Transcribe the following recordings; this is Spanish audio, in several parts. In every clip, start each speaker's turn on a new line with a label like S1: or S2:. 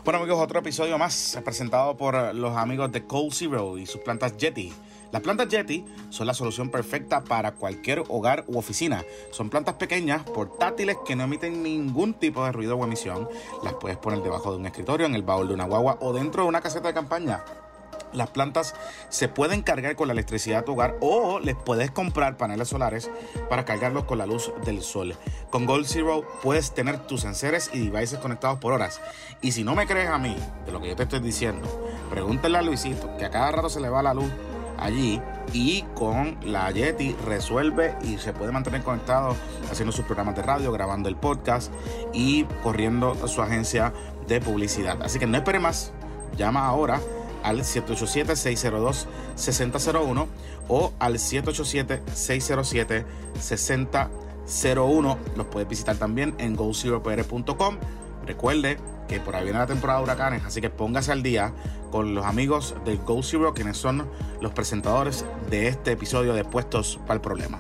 S1: Bueno amigos, otro episodio más presentado por los amigos de Cold Zero y sus plantas Yeti. Las plantas Yeti son la solución perfecta para cualquier hogar u oficina. Son plantas pequeñas, portátiles, que no emiten ningún tipo de ruido o emisión. Las puedes poner debajo de un escritorio, en el baúl de una guagua o dentro de una caseta de campaña. Las plantas se pueden cargar con la electricidad de tu hogar o les puedes comprar paneles solares para cargarlos con la luz del sol. Con Gold Zero puedes tener tus enseres y devices conectados por horas. Y si no me crees a mí de lo que yo te estoy diciendo, pregúntale a Luisito, que a cada rato se le va la luz allí, y con la Yeti resuelve y se puede mantener conectado haciendo sus programas de radio, grabando el podcast y corriendo su agencia de publicidad. Así que no espere más, llama ahora al 787-602-6001 o al 787-607-6001. Los puedes visitar también en gozeropr.com. Recuerde que por ahí viene la temporada de huracanes, así que póngase al día con los amigos de Go Zero, quienes son los presentadores de este episodio de Puestos para el Problema.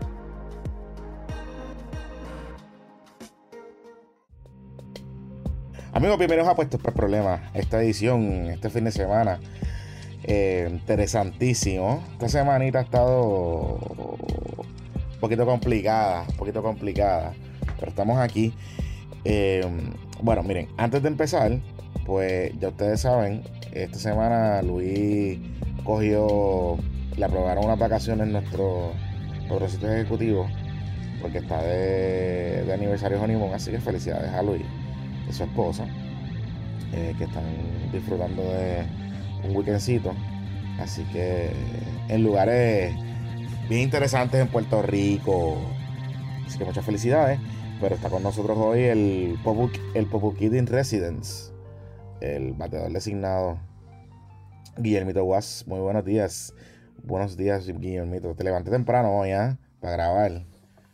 S1: Amigos, bienvenidos a Puestos para el Problema. Esta edición, este fin de semana, interesantísimo. Esta semanita ha estado un poquito complicada, pero estamos aquí. Bueno, miren, antes de empezar, pues ya ustedes saben, esta semana Luis le aprobaron unas vacaciones en nuestro sitio ejecutivo, porque está de aniversario honeymoon, así que felicidades a Luis y su esposa, que están disfrutando de un weekendcito, así que en lugares bien interesantes en Puerto Rico, así que muchas felicidades. Pero está con nosotros hoy el Popu Kid in Residence, el bateador designado, Guillermito Guas. Muy buenos días. Buenos días, Guillermito. Te levanté temprano hoy, para grabar.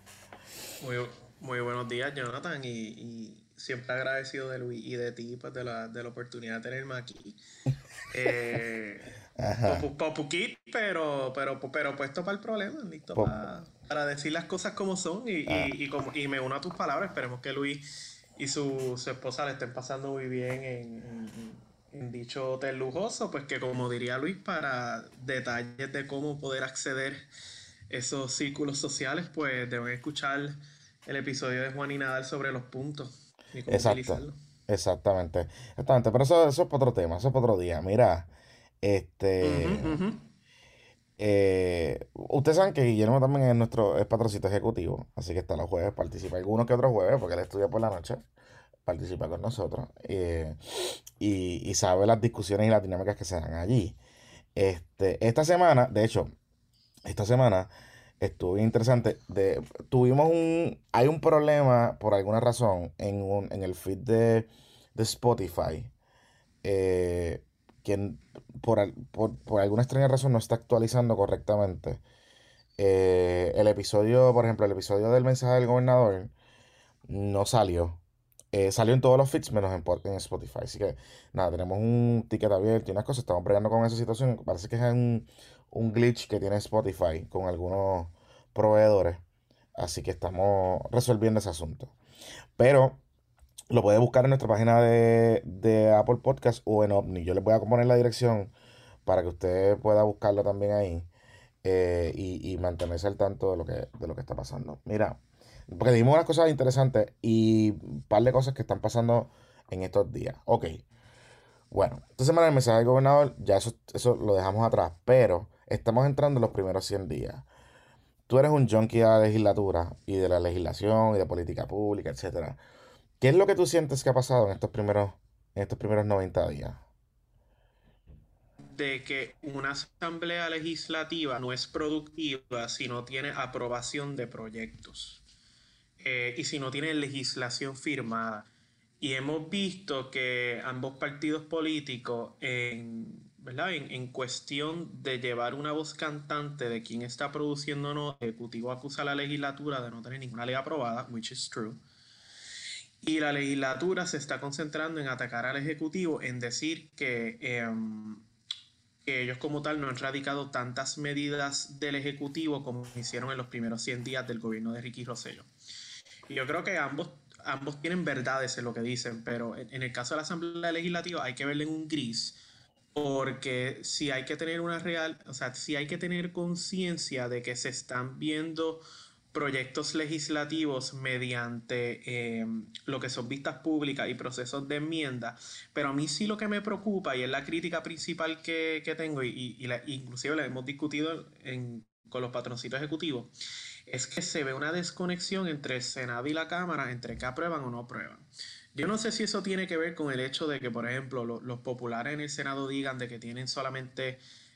S2: Muy buenos días, Jonathan, y siempre agradecido de Luis y de ti, pues, de la oportunidad de tenerme aquí. Popu Kid, pero puesto para el problema, listo
S1: Pop,
S2: para decir las cosas como son
S1: ah,
S2: y me uno a tus palabras. Esperemos que Luis y su esposa le estén pasando muy bien en dicho hotel lujoso, pues que como diría Luis, para detalles de cómo poder acceder esos círculos sociales, pues deben escuchar el episodio de Juan y Nadal sobre los puntos y cómo
S1: exacto.
S2: utilizarlos.
S1: Exactamente. Pero eso es para otro tema, eso es para otro día. Mira,
S2: Ujú,
S1: este.
S2: ujú.
S1: Ustedes saben que Guillermo también es patrocinio ejecutivo, así que está los jueves, participa algunos que otros jueves, porque él estudia por la noche, participa con nosotros, y sabe las discusiones y las dinámicas que se dan allí. Esta semana, de hecho, esta semana estuvo bien interesante. Hay un problema por alguna razón en el feed de Spotify, eh, que por alguna extraña razón no está actualizando correctamente. El episodio, por ejemplo, el episodio del mensaje del gobernador no salió. Salió en todos los feeds menos en Spotify. Así que nada, tenemos un ticket abierto y unas cosas. Estamos bregando con esa situación. Parece que es un glitch que tiene Spotify con algunos proveedores. Así que estamos resolviendo ese asunto. Pero lo puede buscar en nuestra página de Apple Podcast o en OVNI. Yo les voy a poner la dirección para que usted pueda buscarlo también ahí, y mantenerse al tanto de lo que está pasando. Mira, porque dijimos unas cosas interesantes y un par de cosas que están pasando en estos días. Ok, bueno, esta semana el mensaje del gobernador, ya eso lo dejamos atrás, pero estamos entrando en los primeros 100 días. Tú eres un junkie de la legislatura y de la legislación y de política pública, etcétera. ¿Qué es lo que tú sientes que ha pasado en estos primeros 90 días?
S2: De que una asamblea legislativa no es productiva si no tiene aprobación de proyectos, y si no tiene legislación firmada. Y hemos visto que ambos partidos políticos, ¿verdad? En cuestión de llevar una voz cantante de quién está produciendo o no, el Ejecutivo acusa a la legislatura de no tener ninguna ley aprobada, which is true. Y la legislatura se está concentrando en atacar al Ejecutivo, en decir que ellos como tal no han radicado tantas medidas del Ejecutivo como hicieron en los primeros 100 días del gobierno de Ricky Rosselló. Y yo creo que ambos tienen verdades en lo que dicen, pero en el caso de la Asamblea Legislativa hay que verle en un gris, porque si hay que tener una real, o sea, si hay que tener conciencia de que se están viendo proyectos legislativos mediante lo que son vistas públicas y procesos de enmienda, pero a mí sí lo que me preocupa y es la crítica principal que tengo inclusive la hemos discutido con los patroncitos ejecutivos, es que se ve una desconexión entre el Senado y la Cámara, entre que aprueban o no aprueban. Yo no sé si eso tiene que ver con el hecho de que, por ejemplo, los populares en el Senado digan de que tienen solamente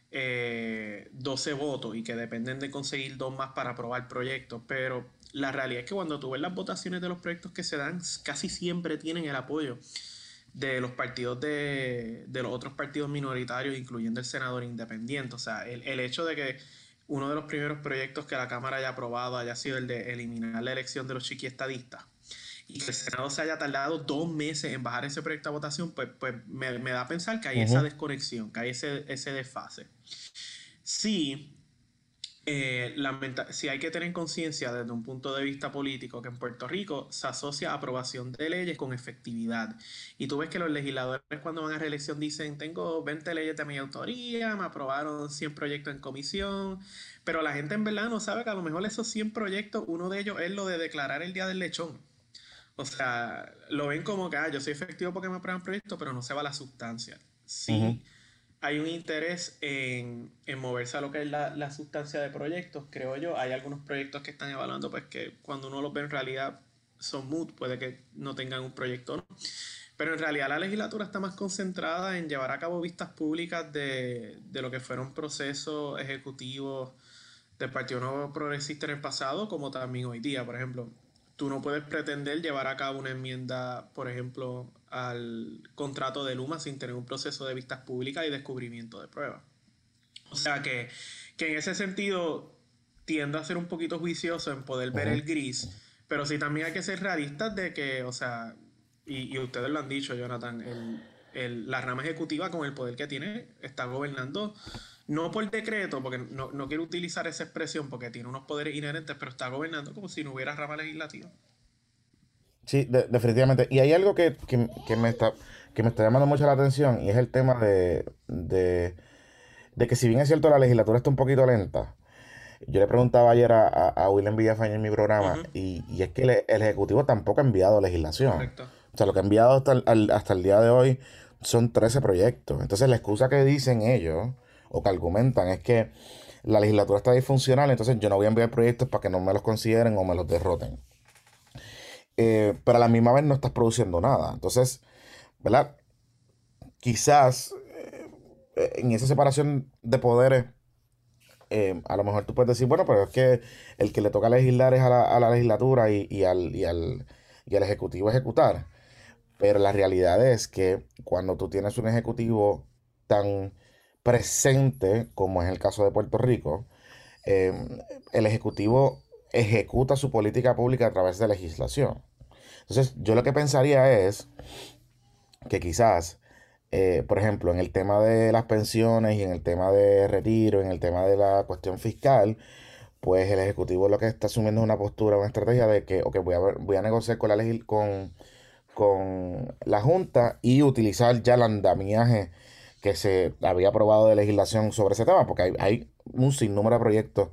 S2: 12 votos y que dependen de conseguir dos más para aprobar proyectos, pero la realidad es que cuando tú ves las votaciones de los proyectos que se dan, casi siempre tienen el apoyo de los partidos de los otros partidos minoritarios, incluyendo el senador independiente. O sea, el hecho de que uno de los primeros proyectos que la Cámara haya aprobado haya sido el de eliminar la elección de los chiquiestadistas y que el Senado se haya tardado 2 meses en bajar ese proyecto a votación, pues me da a pensar que hay esa
S1: Ujú.
S2: desconexión, que hay ese desfase. Sí, sí hay que tener conciencia desde un punto de vista político que en Puerto Rico se asocia aprobación de leyes con efectividad. Y tú ves que los legisladores cuando van a reelección dicen, tengo 20 leyes de mi autoría, me aprobaron 100 proyectos en comisión, pero la gente en verdad no sabe que a lo mejor esos 100 proyectos, uno de ellos es lo de declarar el Día del Lechón. O sea, lo ven como que yo soy efectivo porque me aprueban proyectos, pero no se va la sustancia.
S1: Ujú.
S2: Sí hay un interés en moverse a lo que es la sustancia de proyectos, creo yo. Hay algunos proyectos que están evaluando, pues que cuando uno los ve en realidad son moot, puede que no tengan un proyecto, ¿no? Pero en realidad la legislatura está más concentrada en llevar a cabo vistas públicas de lo que fueron procesos ejecutivos del Partido Nuevo Progresista en el pasado, como también hoy día. Por ejemplo, tú no puedes pretender llevar a cabo una enmienda, por ejemplo, al contrato de Luma sin tener un proceso de vistas públicas y descubrimiento de pruebas. O sea que en ese sentido tiendo a ser un poquito juicioso en poder ver el
S1: Ujú.
S2: gris, pero sí también hay que ser realistas de que, o sea, y ustedes lo han dicho, Jonathan, la rama ejecutiva con el poder que tiene está gobernando, no por decreto, porque no quiero utilizar esa expresión porque tiene unos poderes inherentes, pero está gobernando como si no hubiera rama legislativa.
S1: Sí, definitivamente. Y hay algo que me está llamando mucho la atención y es el tema de que si bien es cierto la legislatura está un poquito lenta, yo le preguntaba ayer a William Villafañe en mi programa
S2: Ujú,
S1: y es que el Ejecutivo tampoco ha enviado legislación.
S2: correcto.
S1: O sea, lo que ha enviado hasta el día de hoy son 13 proyectos. Entonces la excusa que dicen ellos o que argumentan es que la legislatura está disfuncional, entonces yo no voy a enviar proyectos para que no me los consideren o me los derroten. Pero a la misma vez no estás produciendo nada. Entonces, ¿verdad? Quizás en esa separación de poderes, a lo mejor tú puedes decir, bueno, pero es que el que le toca legislar es a la legislatura y al ejecutivo ejecutar. Pero la realidad es que cuando tú tienes un ejecutivo tan presente como es el caso de Puerto Rico, eh, el ejecutivo ejecuta su política pública a través de legislación. Entonces, yo lo que pensaría es que quizás, por ejemplo, en el tema de las pensiones y en el tema de retiro, en el tema de la cuestión fiscal, pues el Ejecutivo lo que está asumiendo es una postura, una estrategia de que, ok, voy a negociar con con la Junta y utilizar ya el andamiaje que se había aprobado de legislación sobre ese tema, porque hay un sinnúmero de proyectos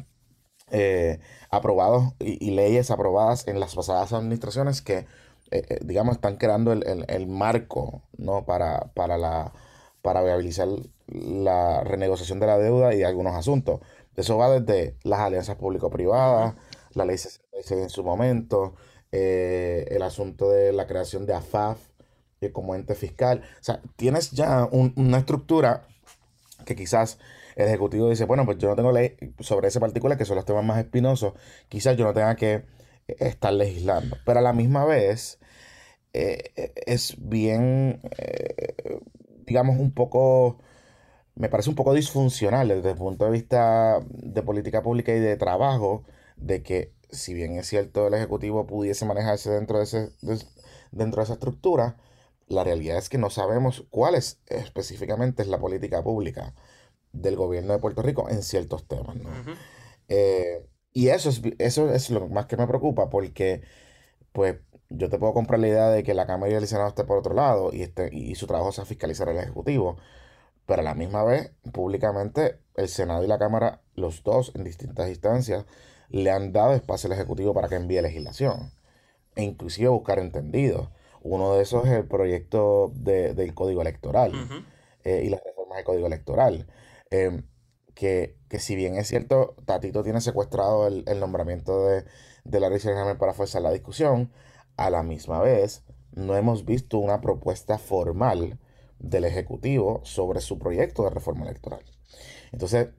S1: aprobados y leyes aprobadas en las pasadas administraciones que, digamos, están creando el marco, ¿no? Para viabilizar la renegociación de la deuda y de algunos asuntos. Eso va desde las alianzas
S2: Ujú.
S1: público-privadas, la ley 66 en su momento, el asunto de la creación de AFAF como ente fiscal. O sea, tienes ya una estructura que quizás el ejecutivo dice, bueno, pues yo no tengo ley sobre ese particular, que son los temas más espinosos, quizás yo no tenga que estar legislando. Pero a la misma vez es bien, digamos, me parece un poco disfuncional desde el punto de vista de política pública y de trabajo, de que si bien es cierto el ejecutivo pudiese manejarse dentro de esa estructura, la realidad es que no sabemos cuál es específicamente es la política pública del gobierno de Puerto Rico en ciertos temas, ¿no? Y eso es lo más que me preocupa porque, pues, yo te puedo comprar la idea de que la Cámara y el Senado esté por otro lado y su trabajo sea fiscalizar al Ejecutivo, pero a la misma vez, públicamente, el Senado y la Cámara, los dos en distintas instancias, le han dado espacio al Ejecutivo para que envíe legislación e inclusive buscar entendidos. Uno de esos es el proyecto del Código Electoral
S2: Ujú.
S1: y las reformas del Código Electoral. Eh, que si bien es cierto, Tatito tiene secuestrado el nombramiento de Larry Selhammer para forzar la discusión, a la misma vez no hemos visto una propuesta formal del Ejecutivo sobre su proyecto de reforma electoral. Entonces,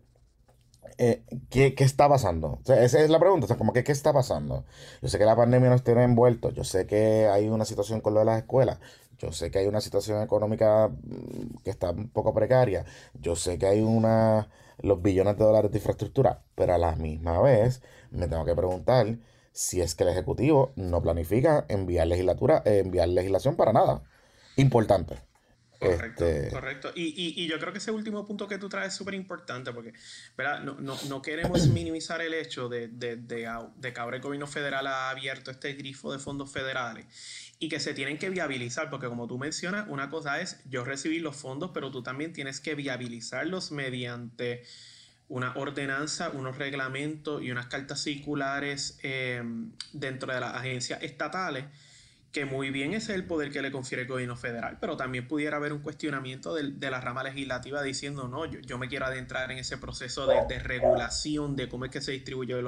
S1: ¿qué está pasando? O sea, esa es la pregunta, o sea, como que ¿qué está pasando? Yo sé que la pandemia nos tiene envueltos, yo sé que hay una situación con lo de las escuelas, yo sé que hay una situación económica que está un poco precaria, yo sé que hay los billones de dólares de infraestructura, pero a la misma vez me tengo que preguntar si es que el Ejecutivo no planifica enviar legislación para nada. Importante.
S2: Correcto,
S1: Este,
S2: correcto. Y yo creo que ese último punto que tú traes es súper importante porque, ¿verdad? No queremos minimizar el hecho de que ahora el gobierno federal ha abierto este grifo de fondos federales y que se tienen que viabilizar, porque como tú mencionas, una cosa es yo recibir los fondos, pero tú también tienes que viabilizarlos mediante una ordenanza, unos reglamentos y unas cartas circulares dentro de las agencias estatales, que muy bien ese es el poder que le confiere el gobierno federal, pero también pudiera haber un cuestionamiento de la rama legislativa diciendo, no, yo me quiero adentrar en ese proceso de regulación de cómo es que se distribuyen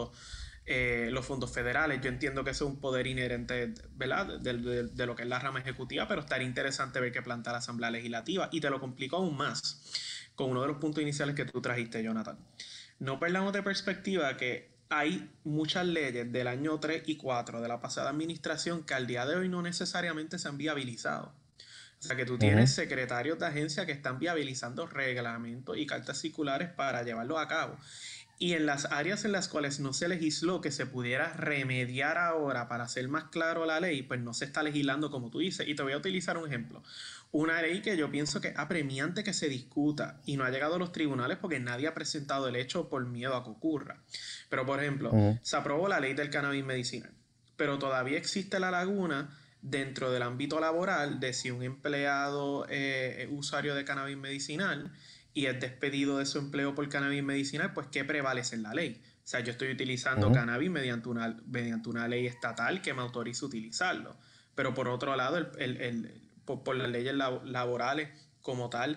S2: los fondos federales. Yo entiendo que eso es un poder inherente, ¿verdad?, de lo que es la rama ejecutiva, pero estaría interesante ver qué planta la Asamblea Legislativa. Y te lo complico aún más con uno de los puntos iniciales que tú trajiste, Jonathan. No perdamos de perspectiva que hay muchas leyes del año 3 y 4 de la pasada administración que al día de hoy no necesariamente se han viabilizado. O sea que tú tienes
S1: ujú,
S2: secretarios de agencia que están viabilizando reglamentos y cartas circulares para llevarlo a cabo. Y en las áreas en las cuales no se legisló que se pudiera remediar ahora para hacer más claro la ley, pues no se está legislando como tú dices. Y te voy a utilizar un ejemplo. Una ley que yo pienso que es apremiante que se discuta y no ha llegado a los tribunales porque nadie ha presentado el hecho por miedo a que ocurra. Pero, por ejemplo,
S1: ujú,
S2: se aprobó la ley del cannabis medicinal, pero todavía existe la laguna dentro del ámbito laboral de si un empleado es usuario de cannabis medicinal y es despedido de su empleo por cannabis medicinal, pues ¿qué prevalece en la ley? O sea, yo estoy utilizando
S1: ujú.
S2: cannabis mediante una ley estatal que me autoriza utilizarlo. Pero por otro lado, por las leyes laborales como tal,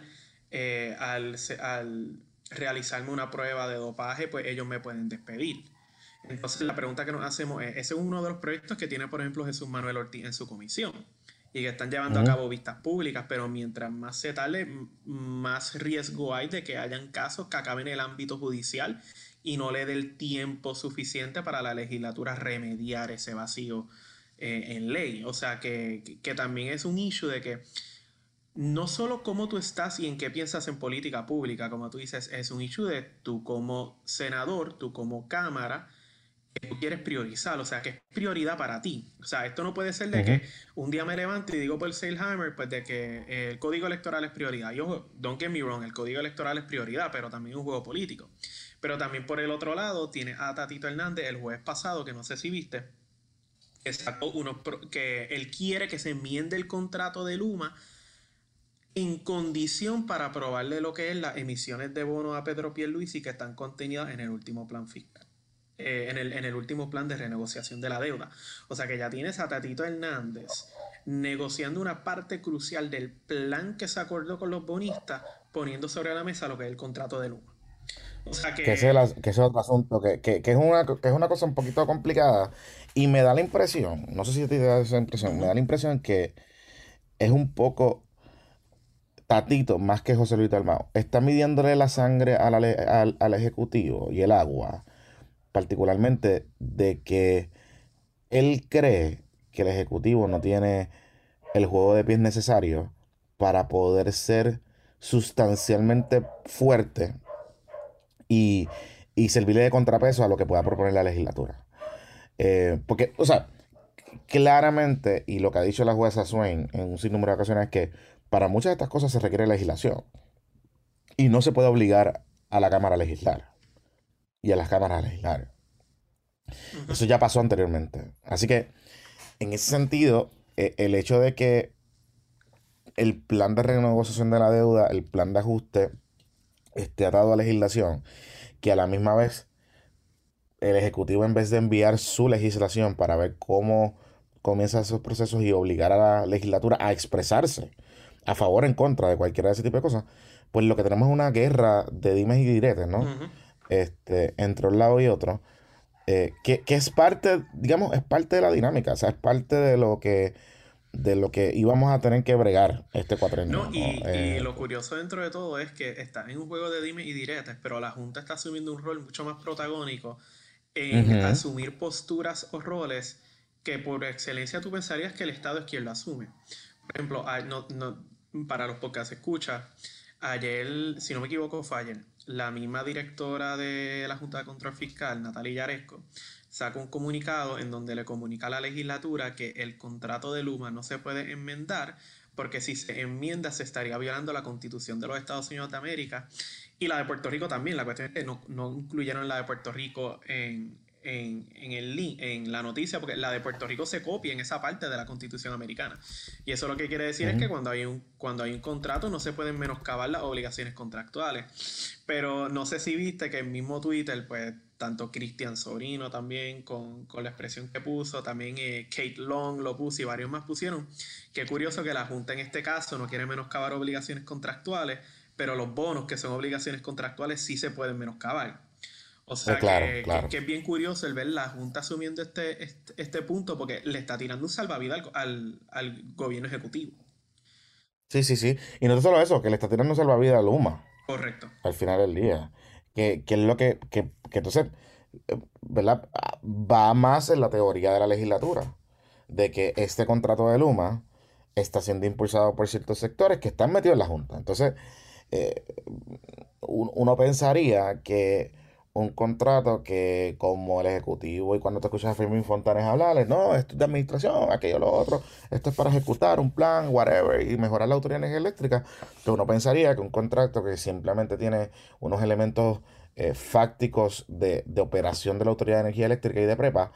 S2: al realizarme una prueba de dopaje, pues ellos me pueden despedir. Entonces la pregunta que nos hacemos es, ese es uno de los proyectos que tiene, por ejemplo, Jesús Manuel Ortiz en su comisión y que están llevando a
S1: Ujú.
S2: cabo vistas públicas, pero mientras más se tarde, más riesgo hay de que hayan casos que acaben en el ámbito judicial y no le dé el tiempo suficiente para la legislatura remediar ese vacío en ley. O sea que también es un issue de que no solo cómo tú estás y en qué piensas en política pública, como tú dices, es un issue de tú como senador, tú como cámara, que tú quieres priorizar, o sea, que es prioridad para ti. O sea, esto no puede ser de
S1: Ujú,
S2: que un día me levante y digo por Seilhammer, pues de que el código electoral es prioridad. Y ojo, don't get me wrong, el código electoral es prioridad, pero también es un juego político. Pero también por el otro lado tiene a Tatito Hernández el jueves pasado, que no sé si viste, que sacó que él quiere que se enmiende el contrato de Luma en condición para aprobarle lo que es las emisiones de bonos a Pedro Pierluisi que están contenidas en el último plan fiscal. En el último plan de renegociación de la deuda. O sea que ya tienes a Tatito Hernández negociando una parte crucial del plan que se acordó con los bonistas, poniendo sobre la mesa lo que es el contrato de Luma. O sea que.
S1: que ese es otro asunto, que es una cosa un poquito complicada. Y me da la impresión, no sé si te da esa impresión, me
S2: Uh-huh,
S1: da la impresión que es un poco Tatito, más que José Luis Dalmau, está midiéndole la sangre al Ejecutivo y el agua, particularmente de que él cree que el Ejecutivo no tiene el juego de pies necesario para poder ser sustancialmente fuerte y, y servirle de contrapeso a lo que pueda proponer la legislatura. Porque, o sea, claramente, y lo que ha dicho la jueza Swain en un sinnúmero de ocasiones es que para muchas de estas cosas se requiere legislación y no se puede obligar a la Cámara a legislar y a las cámaras a legislar.
S2: uh-huh.
S1: Eso ya pasó anteriormente. Así que en ese sentido, el hecho de que el plan de renegociación de la deuda, el plan de ajuste, esté atado a legislación, que a la misma vez el Ejecutivo, en vez de enviar su legislación para ver cómo comienzan esos procesos y obligar a la legislatura a expresarse a favor o en contra de cualquiera de ese tipo de cosas, pues lo que tenemos es una guerra de dimes y diretes, ¿no?
S2: Ujú.
S1: Entre un lado y otro, que es parte, digamos, es parte de la dinámica, o sea, es parte de lo que íbamos a tener que bregar este
S2: No,
S1: cuatrenio, ¿no?
S2: y lo curioso dentro de todo es que está en un juego de dime y diretes, pero la Junta está asumiendo un rol mucho más protagónico en
S1: Ujú,
S2: asumir posturas o roles que por excelencia tú pensarías que el Estado es quien lo asume. Por ejemplo, para los podcasts escucha, ayer, si no me equivoco, fue ayer, la misma directora de la Junta de Control Fiscal, Natalia Yaresco, saca un comunicado en donde le comunica a la legislatura que el contrato de Luma no se puede enmendar porque si se enmienda se estaría violando la Constitución de los Estados Unidos de América y la de Puerto Rico también. La cuestión es que no incluyeron la de Puerto Rico el link, en la noticia, porque la de Puerto Rico se copia en esa parte de la Constitución americana. Y eso lo que quiere decir es que
S1: ujú.
S2: cuando hay un contrato no se pueden menoscabar las obligaciones contractuales. Pero no sé si viste que el mismo Twitter, pues tanto Cristian Sobrino también con la expresión que puso, también Kate Long lo puso y varios más pusieron. Qué curioso que la Junta en este caso no quiere menoscabar obligaciones contractuales, pero los bonos, que son obligaciones contractuales, sí se pueden menoscabar. O sea
S1: Claro,
S2: que
S1: claro.
S2: es bien curioso el ver la Junta asumiendo este punto porque le está tirando un salvavidas al gobierno ejecutivo.
S1: Sí, sí, sí. Y no solo eso, que le está tirando salvavidas a Luma
S2: Correcto.
S1: al final del día. Que es lo que entonces, ¿verdad? Va más en la teoría de la legislatura, de que este contrato de Luma está siendo impulsado por ciertos sectores que están metidos en la Junta. Entonces, eh, uno pensaría que un contrato que como el ejecutivo y cuando te escuchas a Fermín Fontanes hablarles, no, esto es de administración, aquello, lo otro, esto es para ejecutar un plan, whatever, y mejorar la autoridad de energía eléctrica, pero uno pensaría que un contrato que simplemente tiene unos elementos fácticos de operación de la autoridad de energía eléctrica y de prepa,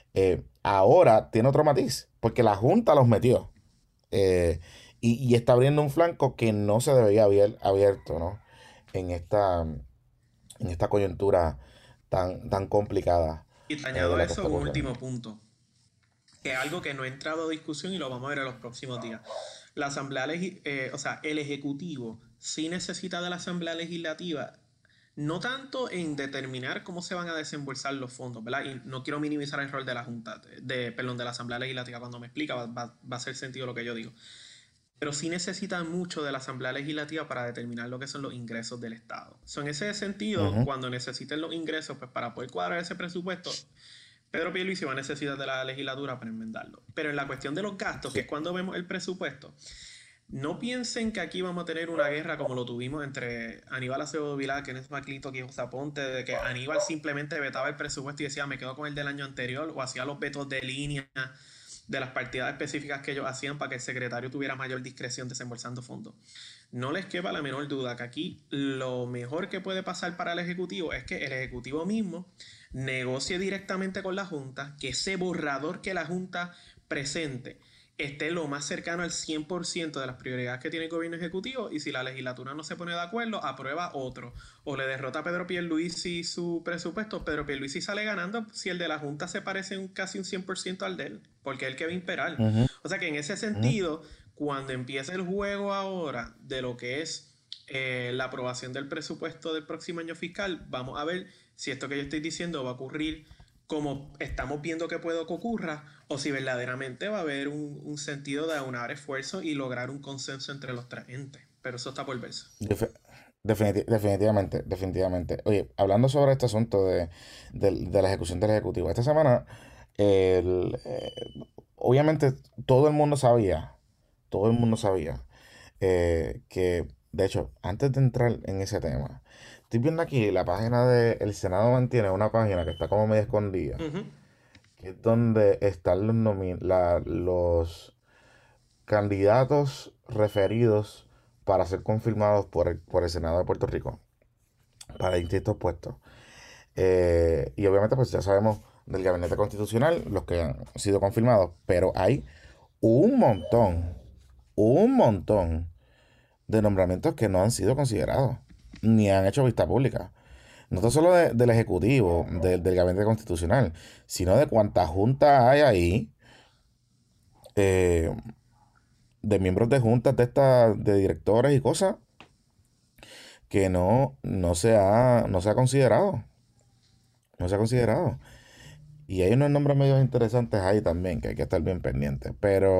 S1: ahora tiene otro matiz, porque la Junta los metió eh, y está abriendo un flanco que no se debería haber abierto, ¿no? En esta coyuntura tan complicada
S2: Y te
S1: de
S2: añado a
S1: la que
S2: eso
S1: está
S2: un
S1: ocurriendo.
S2: último punto, que es algo que no ha entrado a discusión y lo vamos a ver en los próximos días. La o sea, el Ejecutivo sí necesita de la Asamblea Legislativa, no tanto en determinar cómo se van a desembolsar los fondos, ¿verdad? Y no quiero minimizar el rol de la Junta, perdón, de la Asamblea Legislativa. Cuando me explica va a hacer sentido lo que yo digo. Pero sí necesitan mucho de la Asamblea Legislativa para determinar lo que son los ingresos del Estado. En ese sentido,
S1: Ujú,
S2: cuando necesiten los ingresos, pues para poder cuadrar ese presupuesto, Pedro Pierluisi va a necesitar de la legislatura para enmendarlo. Pero en la cuestión de los gastos, que
S1: sí.
S2: es cuando vemos el presupuesto, no piensen que aquí vamos a tener una guerra como lo tuvimos entre Aníbal Acevedo Vilá, Kenneth McClintock y José Aponte, de que Aníbal simplemente vetaba el presupuesto y decía me quedo con el del año anterior, o hacía los vetos de línea de las partidas específicas que ellos hacían para que el secretario tuviera mayor discreción desembolsando fondos. No les quepa la menor duda que aquí lo mejor que puede pasar para el Ejecutivo es que el Ejecutivo mismo negocie directamente con la Junta, que ese borrador que la Junta presente esté lo más cercano al 100% de las prioridades que tiene el gobierno ejecutivo y si la legislatura no se pone de acuerdo, aprueba otro. O le derrota a Pedro Pierluisi su presupuesto, Pedro Pierluisi sale ganando si el de la Junta se parece casi un 100% al de él, porque es el que va a imperar.
S1: Ujú,
S2: O sea que en ese
S1: ujú.
S2: sentido, cuando empiece el juego ahora de lo que es la aprobación del presupuesto del próximo año fiscal, vamos a ver si esto que yo estoy diciendo va a ocurrir como estamos viendo que puede que ocurra, o si verdaderamente va a haber un sentido de aunar esfuerzo y lograr un consenso entre los tres entes. Pero eso está por verse.
S1: Defi- definitivamente, definitivamente. Oye, hablando sobre este asunto de la ejecución del Ejecutivo, esta semana, el, eh, obviamente todo el mundo sabía que, de hecho, antes de entrar en ese tema, estoy viendo aquí la página del Senado mantiene una página que está como medio escondida,
S2: Ujú.
S1: que es donde están los candidatos referidos para ser confirmados por el Senado de Puerto Rico para distintos puestos. Y obviamente, pues ya sabemos del gabinete constitucional, los que han sido confirmados, pero hay un montón, un montón de nombramientos que no han sido considerados, ni han hecho vista pública. No tan solo del Ejecutivo, del Gabinete Constitucional, sino de cuánta junta hay ahí, eh, de miembros de juntas de directores y cosas, que no se ha considerado. No se ha considerado. Y hay unos nombres medio interesantes ahí también, que hay que estar bien pendientes.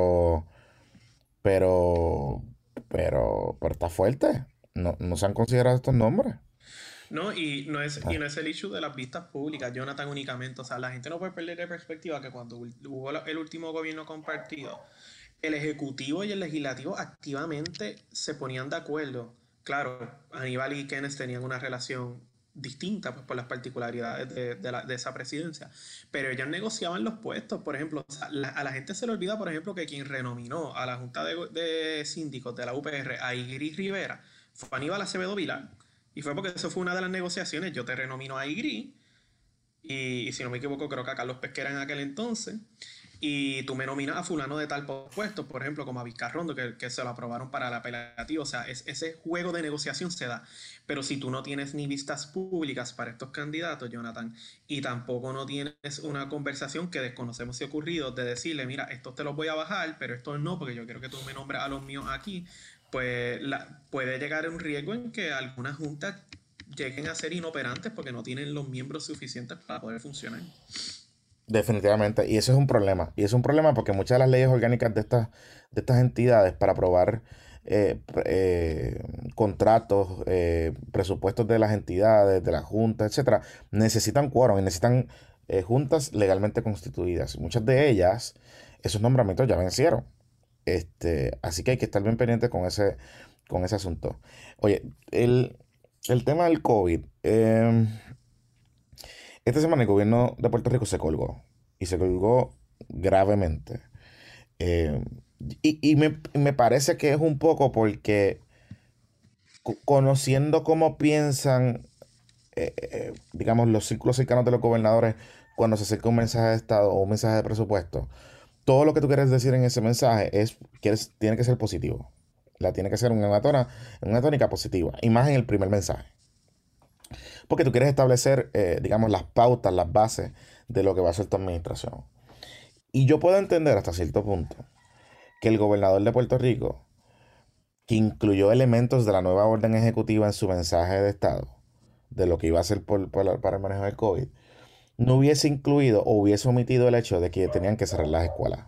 S1: Pero, pero está fuerte. No se han considerado estos nombres.
S2: No, y
S1: Ah,
S2: no es el issue de las vistas públicas, Jonathan, únicamente. O sea, la gente no puede perder de perspectiva que cuando hubo el último gobierno compartido, el Ejecutivo y el Legislativo activamente se ponían de acuerdo. Claro, Aníbal y Kenneth tenían una relación distinta pues, por las particularidades de esa presidencia, pero ellos negociaban los puestos. Por ejemplo, o sea, a la gente se le olvida, por ejemplo, que quien renominó a la Junta de Síndicos de la UPR a Igri Rivera fue Aníbal Acevedo Vilá. Y fue porque eso fue una de las negociaciones. Yo te renomino a Igri, y si no me equivoco, creo que a Carlos Pesquera en aquel entonces. Y tú me nominas a fulano de tal puesto, por ejemplo, como a Vizcarrondo, que se lo aprobaron para el apelativo. O sea, ese juego de negociación se da. Pero si tú no tienes ni vistas públicas para estos candidatos, Jonathan, y tampoco no tienes una conversación que desconocemos si ha ocurrido, de decirle, mira, estos te los voy a bajar, pero estos no, porque yo quiero que tú me nombres a los míos aquí, pues puede llegar a un riesgo en que algunas juntas lleguen a ser inoperantes porque no tienen los miembros suficientes para poder funcionar.
S1: definitivamente. Y eso es un problema. Y es un problema porque muchas de las leyes orgánicas de estas entidades para aprobar contratos, presupuestos de las entidades, de la Junta, etcétera, necesitan quórum y necesitan juntas legalmente constituidas. Muchas de ellas, esos nombramientos ya vencieron. Así que hay que estar bien pendiente con ese asunto. Oye, el tema del COVID. Esta semana el gobierno de Puerto Rico se colgó. Y se colgó gravemente. Eh, me parece que es un poco porque conociendo cómo piensan, digamos, los círculos cercanos de los gobernadores cuando se acerca un mensaje de Estado o un mensaje de presupuesto, todo lo que tú quieres decir en ese mensaje tiene que ser positivo. Tiene que ser una tónica positiva. Y más en el primer mensaje. Porque tú quieres establecer, digamos, las pautas, las bases de lo que va a ser tu administración. Y yo puedo entender hasta cierto punto que el gobernador de Puerto Rico, que incluyó elementos de la nueva orden ejecutiva en su mensaje de Estado, de lo que iba a hacer para el manejo del COVID, no hubiese incluido o hubiese omitido el hecho de que tenían que cerrar las escuelas.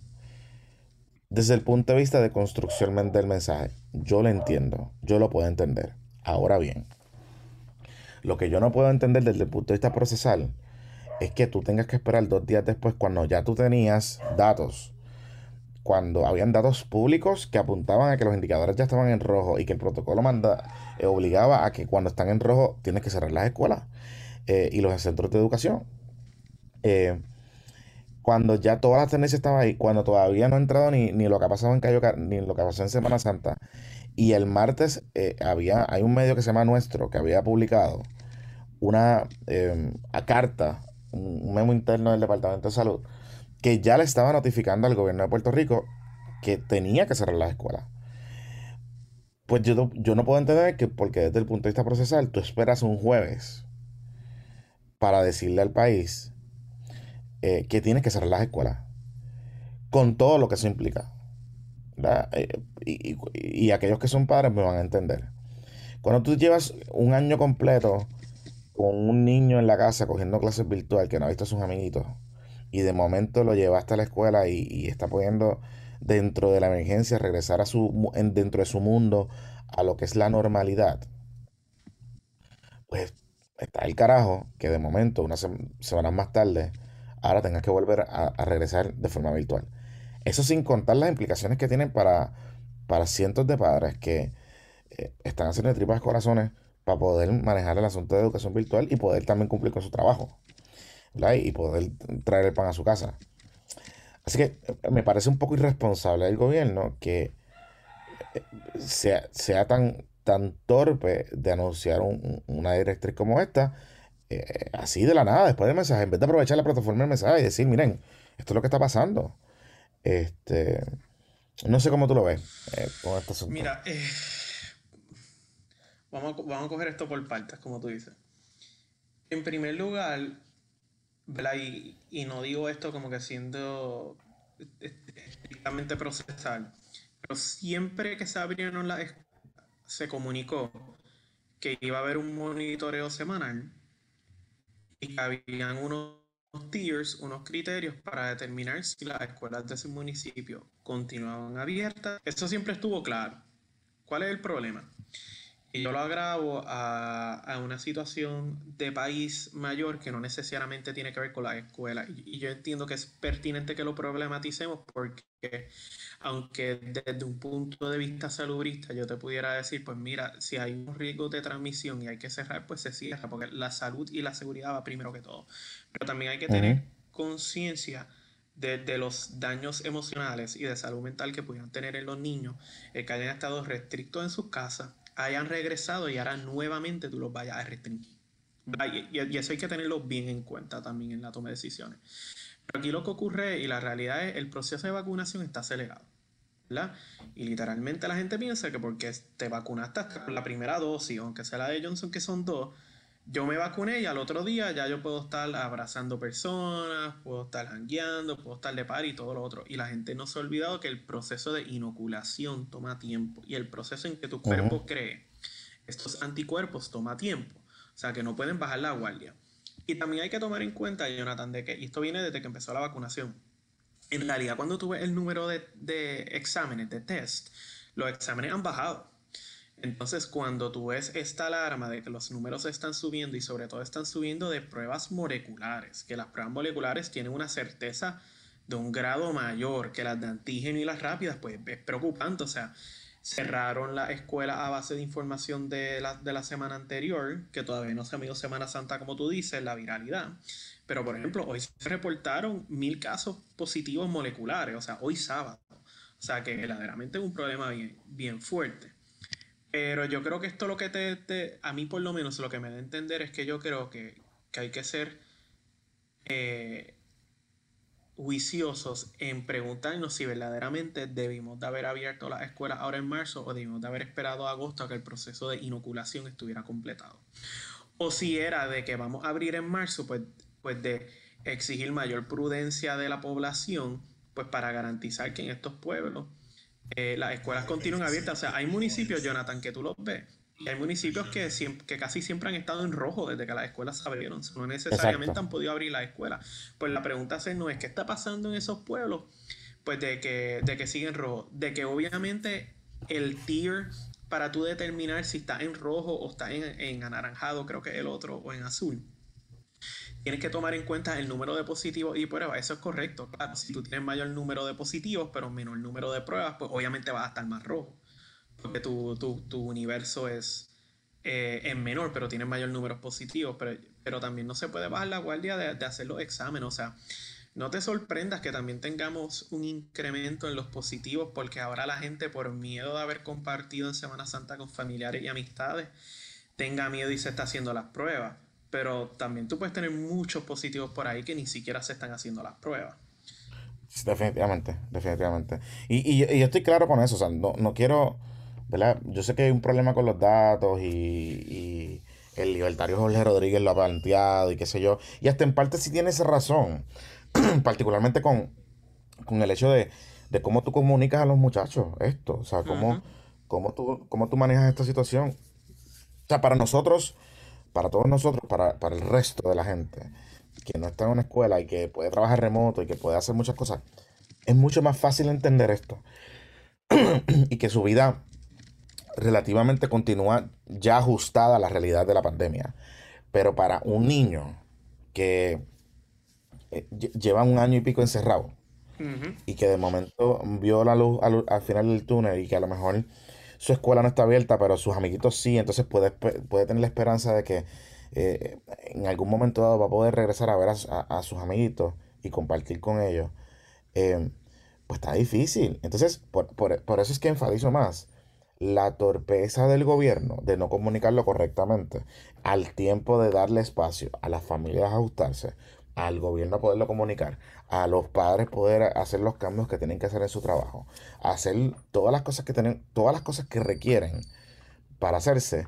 S1: Desde el punto de vista de construcción del mensaje, yo lo entiendo, yo lo puedo entender. Ahora bien, lo que yo no puedo entender desde el punto de vista procesal es que tú tengas que esperar 2 días después cuando ya tú tenías datos, cuando habían datos públicos que apuntaban a que los indicadores ya estaban en rojo y que el protocolo obligaba a que cuando están en rojo tienes que cerrar las escuelas y los centros de educación. Eh, Cuando ya todas las tendencias estaban ahí, cuando todavía no ha entrado ni lo que ha pasado en ni lo que pasó en Semana Santa, y el martes hay un medio que se llama Nuestro que había publicado una carta, un memo interno del Departamento de Salud, que ya le estaba notificando al gobierno de Puerto Rico que tenía que cerrar las escuelas. Pues yo no puedo entender que, porque desde el punto de vista procesal, tú esperas un jueves para decirle al país que tienes que cerrar las escuelas, con todo lo que eso implica. ¿Verdad? Y aquellos que son padres me van a entender. Cuando tú llevas un año completo con un niño en la casa cogiendo clases virtual que no ha visto a sus amiguitos y de momento lo llevaste a la escuela y está pudiendo dentro de la emergencia regresar dentro de su mundo a lo que es la normalidad, pues está el carajo que de momento, unas semanas más tarde, ahora tengas que volver a regresar de forma virtual. Eso sin contar las implicaciones que tienen para cientos de padres que están haciendo de tripas corazones para poder manejar el asunto de educación virtual y poder también cumplir con su trabajo, ¿verdad? Y poder traer el pan a su casa. Así que me parece un poco irresponsable del gobierno que sea tan torpe de anunciar una directriz como esta así de la nada, después del mensaje, en vez de aprovechar la plataforma del mensaje y decir, miren, esto es lo que está pasando. Este, no sé cómo tú lo ves con este asunto.
S2: Mira, vamos a coger esto por partes, como tú dices. En primer lugar, ¿verdad? Y no digo esto como que siendo estrictamente procesal, pero siempre que se abrieron las escuelas, se comunicó que iba a haber un monitoreo semanal y que habían unos tiers, unos criterios para determinar si las escuelas de ese municipio continuaban abiertas. Eso siempre estuvo claro. ¿Cuál es el problema? Y yo lo agravo a una situación de país mayor que no necesariamente tiene que ver con la escuela. Y yo entiendo que es pertinente que lo problematicemos porque aunque desde un punto de vista salubrista yo te pudiera decir, pues mira, si hay un riesgo de transmisión y hay que cerrar, pues se cierra, porque la salud y la seguridad va primero que todo. Pero también hay que
S1: Ujú,
S2: tener conciencia de los daños emocionales y de salud mental que pudieran tener en los niños, que hayan estado restrictos en sus casas, hayan regresado y ahora nuevamente tú los vayas a restringir. Y eso hay que tenerlo bien en cuenta también en la toma de decisiones. Pero aquí lo que ocurre y la realidad es el proceso de vacunación está acelerado, ¿verdad? Y literalmente la gente piensa que porque te vacunaste hasta con la primera dosis, aunque sea la de Johnson que son dos, yo me vacuné y al otro día ya yo puedo estar abrazando personas, puedo estar jangueando, puedo estar de par y todo lo otro. Y la gente no se ha olvidado que el proceso de inoculación toma tiempo y el proceso en que tu
S1: ujú.
S2: cuerpo cree estos anticuerpos toma tiempo. O sea que no pueden bajar la guardia. Y también hay que tomar en cuenta, Jonathan, de que y esto viene desde que empezó la vacunación. En realidad, cuando tú ves el número de exámenes, de test, los exámenes han bajado. Entonces, cuando tú ves esta alarma de que los números están subiendo y sobre todo están subiendo de pruebas moleculares, que las pruebas moleculares tienen una certeza de un grado mayor que las de antígeno y las rápidas, pues es preocupante. O sea, cerraron la escuela a base de información de la semana anterior, que todavía no se ha ido Semana Santa, como tú dices, la viralidad. Pero, por ejemplo, hoy se reportaron 1.000 casos positivos moleculares, o sea, hoy sábado. O sea, que verdaderamente es un problema bien, bien fuerte. Pero yo creo que esto lo que a mí por lo menos lo que me da a entender es que yo creo que hay que ser eh, juiciosos en preguntarnos si verdaderamente debimos de haber abierto las escuelas ahora en marzo o debimos de haber esperado a agosto a que el proceso de inoculación estuviera completado. O si era de que vamos a abrir en marzo, pues de exigir mayor prudencia de la población, pues para garantizar que en estos pueblos las escuelas continúan abiertas. O sea, hay municipios, Jonathan, que tú los ves. Y hay municipios que casi siempre han estado en rojo desde que las escuelas se abrieron. No necesariamente
S1: Exacto.
S2: han podido abrir las escuelas. Pues la pregunta no es qué está pasando en esos pueblos, pues de que siguen rojo. De que obviamente el tier para tú determinar si está en rojo o está en anaranjado, creo que es el otro, o en azul, tienes que tomar en cuenta el número de positivos y pruebas. Eso es correcto. Claro, si tú tienes mayor número de positivos, pero menor número de pruebas, pues obviamente vas a estar más rojo. Porque tu universo es menor, pero tienes mayor número positivos. Pero también no se puede bajar la guardia de hacer los exámenes. O sea, no te sorprendas que también tengamos un incremento en los positivos, porque ahora la gente, por miedo de haber compartido en Semana Santa con familiares y amistades, tenga miedo y se está haciendo las pruebas. Pero también tú puedes tener muchos positivos por ahí que ni siquiera se están haciendo las pruebas.
S1: Sí, definitivamente, definitivamente. Y yo estoy claro con eso, o sea, no quiero, ¿verdad? Yo sé que hay un problema con los datos y el libertario Jorge Rodríguez lo ha planteado y qué sé yo. Y hasta en parte sí tienes razón, particularmente con el hecho de cómo tú comunicas a los muchachos esto, o sea,
S2: Ujú.
S1: cómo tú manejas esta situación. O sea, para nosotros, para todos nosotros, para el resto de la gente que no está en una escuela y que puede trabajar remoto y que puede hacer muchas cosas, es mucho más fácil entender esto y que su vida relativamente continúa ya ajustada a la realidad de la pandemia. Pero para un niño que lleva un año y pico encerrado
S2: Ujú.
S1: y que de momento vio la luz al final del túnel y que a lo mejor su escuela no está abierta, pero sus amiguitos sí, entonces puede tener la esperanza de que en algún momento dado va a poder regresar a ver a sus amiguitos y compartir con ellos. eh, pues está difícil. Entonces, por eso es que enfatizo más la torpeza del gobierno de no comunicarlo correctamente, al tiempo de darle espacio a las familias a ajustarse, al gobierno poderlo comunicar, a los padres poder hacer los cambios que tienen que hacer en su trabajo, hacer todas las cosas que tienen, todas las cosas que requieren para hacerse,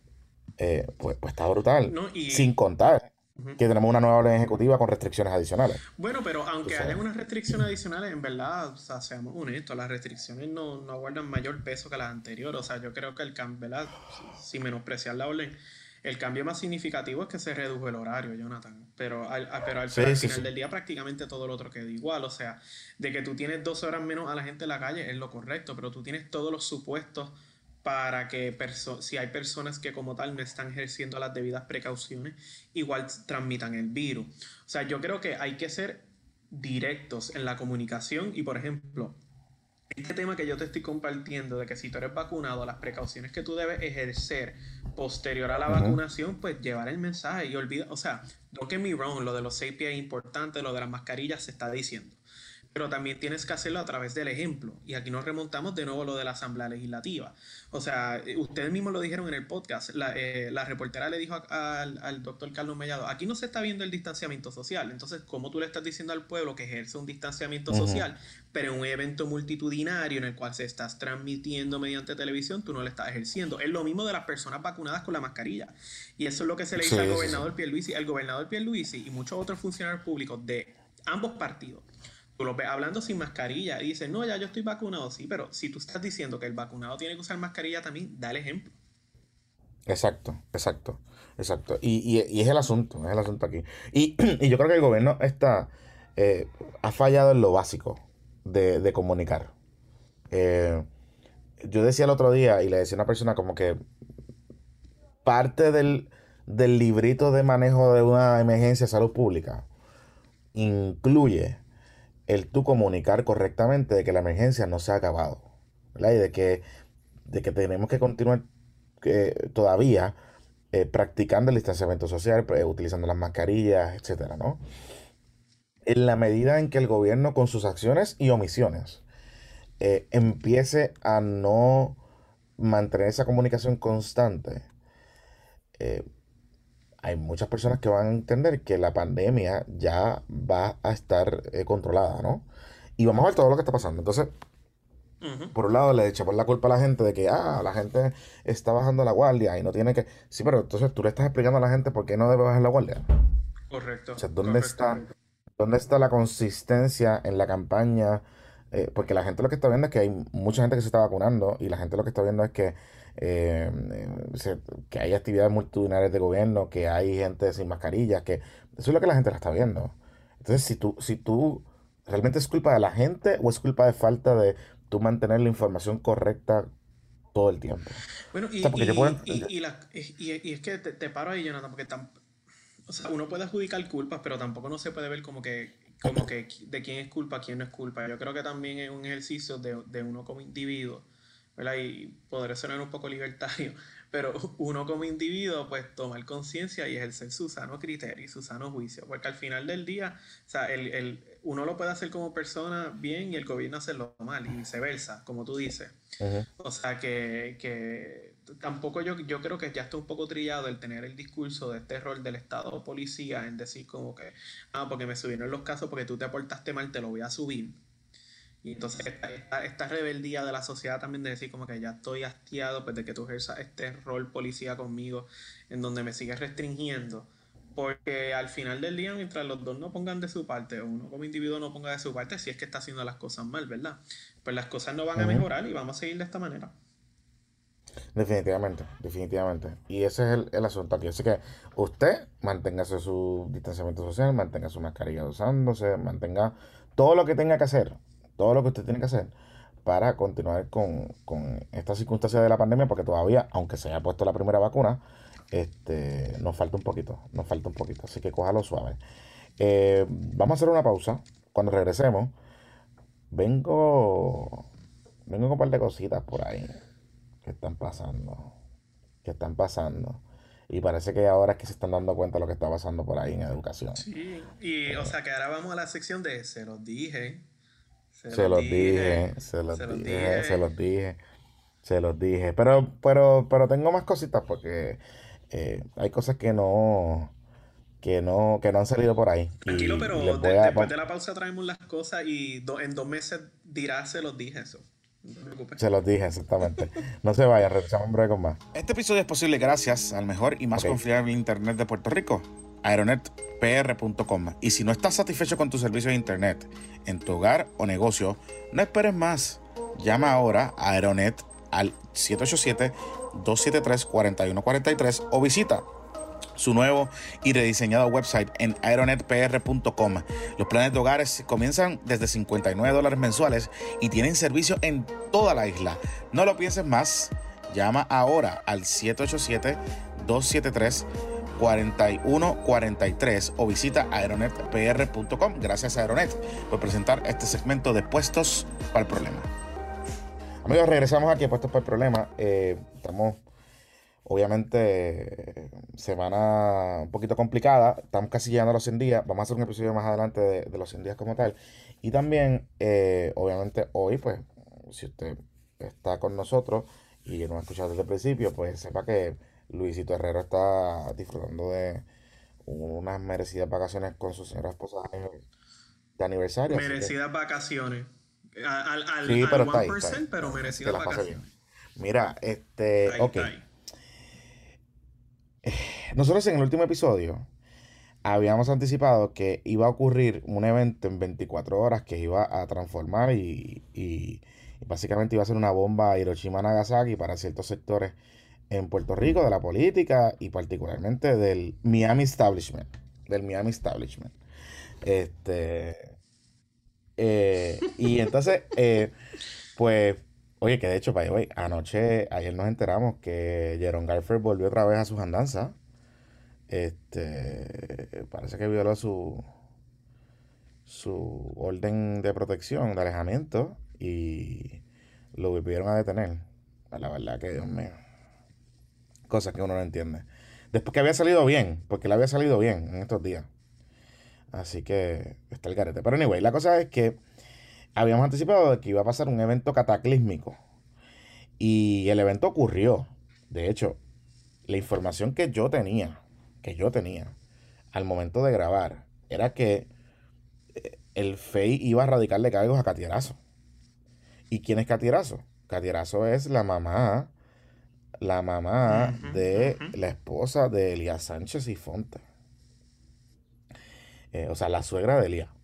S1: pues está brutal.
S2: No,
S1: Sin
S2: y
S1: contar
S2: ujú.
S1: que tenemos una nueva orden ejecutiva con restricciones adicionales.
S2: Bueno, pero
S1: Tú
S2: aunque hayan
S1: sabes.
S2: unas restricciones adicionales, en verdad, o sea, seamos honestos, las restricciones no guardan mayor peso que las anteriores. O sea, yo creo que el cambio, ¿verdad? Sin menospreciar la orden, el cambio más significativo es que se redujo el horario, Jonathan. Pero al
S1: Sí, sí,
S2: final
S1: sí.
S2: del día prácticamente todo lo otro quedó igual. O sea, de que tú tienes 12 horas menos a la gente en la calle es lo correcto, pero tú tienes todos los supuestos para que si hay personas que como tal no están ejerciendo las debidas precauciones, igual transmitan el virus. O sea, yo creo que hay que ser directos en la comunicación y, por ejemplo, este tema que yo te estoy compartiendo de que si tú eres vacunado, las precauciones que tú debes ejercer posterior a la
S1: Ujú.
S2: vacunación, pues llevar el mensaje y olvida, o sea, don't get me wrong, lo de los 6 pies es importante, lo de las mascarillas se está diciendo, pero también tienes que hacerlo a través del ejemplo. Y aquí nos remontamos de nuevo a lo de la Asamblea Legislativa. O sea, ustedes mismos lo dijeron en el podcast, la reportera le dijo al doctor Carlos Mellado, aquí no se está viendo el distanciamiento social, entonces, ¿cómo tú le estás diciendo al pueblo que ejerce un distanciamiento
S1: Ujú.
S2: social, pero en un evento multitudinario en el cual se estás transmitiendo mediante televisión, tú no lo estás ejerciendo? Es lo mismo de las personas vacunadas con la mascarilla. Y eso es lo que se le dice al
S1: Sí, sí, sí.
S2: gobernador Pierluisi. El gobernador Pierluisi y muchos otros funcionarios públicos de ambos partidos, tú lo ves hablando sin mascarilla y dices, no, ya yo estoy vacunado, sí, pero si tú estás diciendo que el vacunado tiene que usar mascarilla también, da el ejemplo.
S1: Exacto, exacto, exacto. Y es el asunto aquí. Y yo creo que el gobierno eh, ha fallado en lo básico de comunicar. Eh, yo decía el otro día y le decía a una persona como que parte del librito de manejo de una emergencia de salud pública incluye el tú comunicar correctamente de que la emergencia no se ha acabado, ¿verdad? Y de que tenemos que continuar todavía practicando el distanciamiento social, utilizando las mascarillas, etcétera, ¿no? En la medida en que el gobierno con sus acciones y omisiones empiece a no mantener esa comunicación constante, eh, hay muchas personas que van a entender que la pandemia ya va a estar controlada, ¿no? Y vamos a ver todo lo que está pasando. Entonces,
S2: Ujú.
S1: por un lado le echamos la culpa a la gente de que, la gente está bajando la guardia y no tiene que... Sí, pero entonces tú le estás explicando a la gente por qué no debe bajar la guardia. O
S2: Correcto,
S1: sea,
S2: correcto.
S1: dónde está la consistencia en la campaña? Porque la gente lo que está viendo es que hay mucha gente que se está vacunando y la gente lo que está viendo es que hay actividades multitudinarias de gobierno, que hay gente sin mascarillas, que eso es lo que la gente la está viendo. Entonces, si tú realmente es culpa de la gente o es culpa de falta de tú mantener la información correcta todo el tiempo.
S2: Bueno,
S1: O sea, porque yo puedo...
S2: y es que te paro ahí, Jonathan, porque o sea, uno puede adjudicar culpas, pero tampoco no se puede ver como que de quién es culpa, quién no es culpa. Yo creo que también es un ejercicio de uno como individuo, ¿verdad? Y podré sonar un poco libertario, pero uno como individuo, pues tomar conciencia y ejercer su sano criterio y su sano juicio, porque al final del día, o sea, uno lo puede hacer como persona bien y el gobierno hacerlo mal, y viceversa, como tú dices.
S1: Ujú,
S2: O sea que tampoco yo creo que ya está un poco trillado el tener el discurso de este rol del Estado o policía en decir como que, porque me subieron los casos porque tú te portaste mal, te lo voy a subir. Y entonces esta rebeldía de la sociedad también de decir como que ya estoy hastiado pues, de que tú ejerzas este rol policía conmigo en donde me sigues restringiendo. Porque al final del día, mientras los dos no pongan de su parte, o uno como individuo no ponga de su parte, si es que está haciendo las cosas mal, ¿verdad? Pues las cosas no van a
S1: ujú.
S2: mejorar y vamos a seguir de esta manera.
S1: Definitivamente, definitivamente. Y ese es el asunto aquí. Así que usted manténgase su distanciamiento social, mantenga su mascarilla usándose, mantenga todo lo que tenga que hacer, todo lo que usted tiene que hacer para continuar con esta circunstancia de la pandemia, porque todavía, aunque se haya puesto la primera vacuna, nos falta un poquito, nos falta un poquito. Así que cójalo suave. Vamos a hacer una pausa. Cuando regresemos, vengo, vengo con un par de cositas por ahí que están pasando, que están pasando. Y parece que ahora es que se están dando cuenta de lo que está pasando por ahí en educación.
S2: Sí, y o sea que ahora vamos a la sección de se los dije, se
S1: Se
S2: los
S1: los
S2: dije,
S1: dije, se los
S2: se los
S1: dije, se
S2: dije.
S1: los dije. Se los dije. Pero tengo más cositas porque hay cosas que no han salido por ahí.
S2: Tranquilo,
S1: Y les
S2: pero
S1: voy a.
S2: después de la pausa traemos las cosas y en 2 meses dirás, se los dije eso. No te preocupes.
S1: Se los dije, exactamente. No se vayan, regresamos en breve con más. Este episodio es posible gracias al mejor y más confiable internet de Puerto Rico, aeronetpr.com. Y si no estás satisfecho con tu servicio de internet en tu hogar o negocio, no esperes más. Llama ahora a Aeronet al 787-273-4143 o visita su nuevo y rediseñado website en aeronetpr.com. Los planes de hogares comienzan desde $59 mensuales y tienen servicio en toda la isla. No lo pienses más. Llama ahora al 787-273-4143 o visita aeronetpr.com. Gracias a Aeronet por presentar este segmento de Puestos para el Problema. Amigos, regresamos aquí a Puestos para el Problema. Estamos, obviamente, semana un poquito complicada. Estamos casi llegando a los 100 días. Vamos a hacer un episodio más adelante de los 100 días como tal. Y también, obviamente, hoy, pues, si usted está con nosotros y no ha escuchado desde el principio, pues sepa que Luisito Herrero está disfrutando de unas merecidas vacaciones con su señora esposa de aniversario. Así que,
S2: Merecidas vacaciones.
S1: sí,
S2: Al
S1: pero está ahí,
S2: 1%, pero
S1: que
S2: merecidas
S1: la pase bien.
S2: vacaciones.
S1: Mira,
S2: Ahí
S1: ok.
S2: está ahí.
S1: Nosotros en el último episodio habíamos anticipado que iba a ocurrir un evento en 24 horas que iba a transformar y básicamente iba a ser una bomba a Hiroshima-Nagasaki para ciertos sectores en Puerto Rico, de la política y particularmente del Miami Establishment. Del Miami Establishment. Este, y entonces, pues, oye, que de hecho, by the way, ayer nos enteramos que Jerome Garfield volvió otra vez a sus andanzas. Parece que violó su orden de protección, de alejamiento, y lo volvieron a detener. La verdad que, Dios mío, cosas que uno no entiende. Después que había salido bien, porque le había salido bien en estos días. Así que está el garete. Pero anyway, la cosa es que habíamos anticipado de que iba a pasar un evento cataclísmico. Y el evento ocurrió. De hecho, la información que yo tenía al momento de grabar, era que el FEI iba a radicarle cargos a Catierazo. ¿Y quién es Catierazo? Catierazo es la mamá
S2: Ujú,
S1: de
S2: ujú.
S1: la esposa de Elías Sánchez y Fonte. O sea, la suegra de Elías.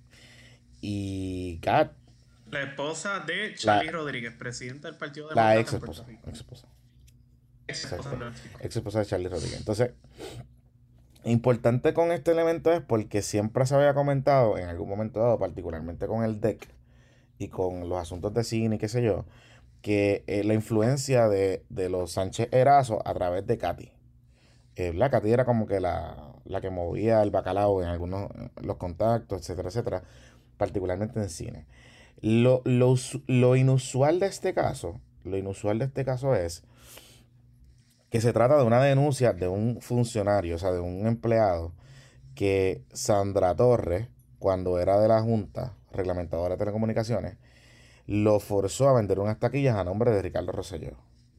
S1: Y Cat,
S2: La esposa de
S1: la,
S2: Charlie Rodríguez, presidenta del Partido
S1: la
S2: Demócrata
S1: ex
S2: en Puerto
S1: esposa,
S2: Rico.
S1: ex esposa,
S2: Ex esposa,
S1: exacto,
S2: no, chico.
S1: ex esposa de Charlie Rodríguez. Entonces, importante con este elemento es porque siempre se había comentado en algún momento dado, particularmente con el DEC y con los asuntos de cine y qué sé yo, que la influencia de los Sánchez Erazo a través de Katy. La Katy era como que la que movía el bacalao en algunos los contactos, etcétera, etcétera, particularmente en cine. Lo inusual de este caso es que se trata de una denuncia de un funcionario, o sea, de un empleado, que Sandra Torres, cuando era de la Junta Reglamentadora de Telecomunicaciones, lo forzó a vender unas taquillas a nombre de Ricardo Rosselló.